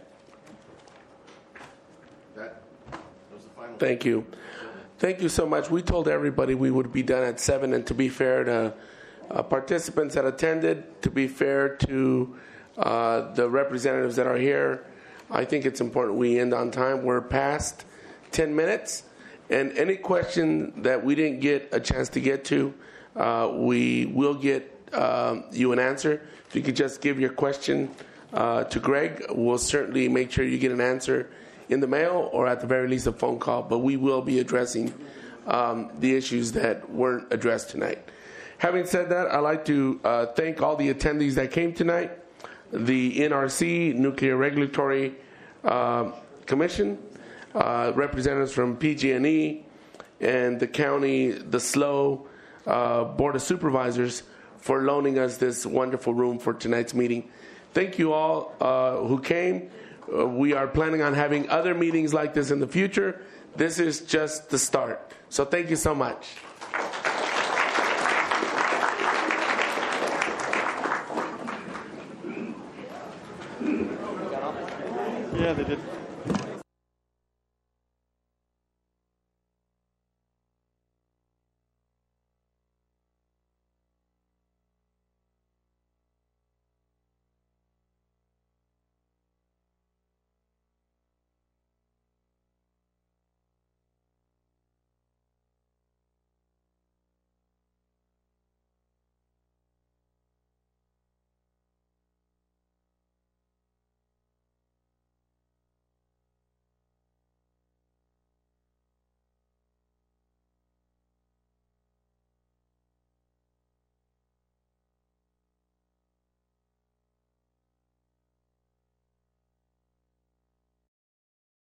That was the final. Thank you. Thank you so much. We told everybody we would be done at 7, and to be fair to participants that attended, to be fair to the representatives that are here, I think it's important we end on time. We're past 10 minutes, and any question that we didn't get a chance to get to, we will get you an answer. If you could just give your question to Greg, we'll certainly make sure you get an answer in the mail or at the very least a phone call, but we will be addressing the issues that weren't addressed tonight. Having said that, I'd like to thank all the attendees that came tonight, the NRC, Nuclear Regulatory Commission, representatives from PG&E, and the county, the SLO Board of Supervisors for loaning us this wonderful room for tonight's meeting. Thank you all who came. We are planning on having other meetings like this in the future. This is just the start. So thank you so much. Yeah, they did.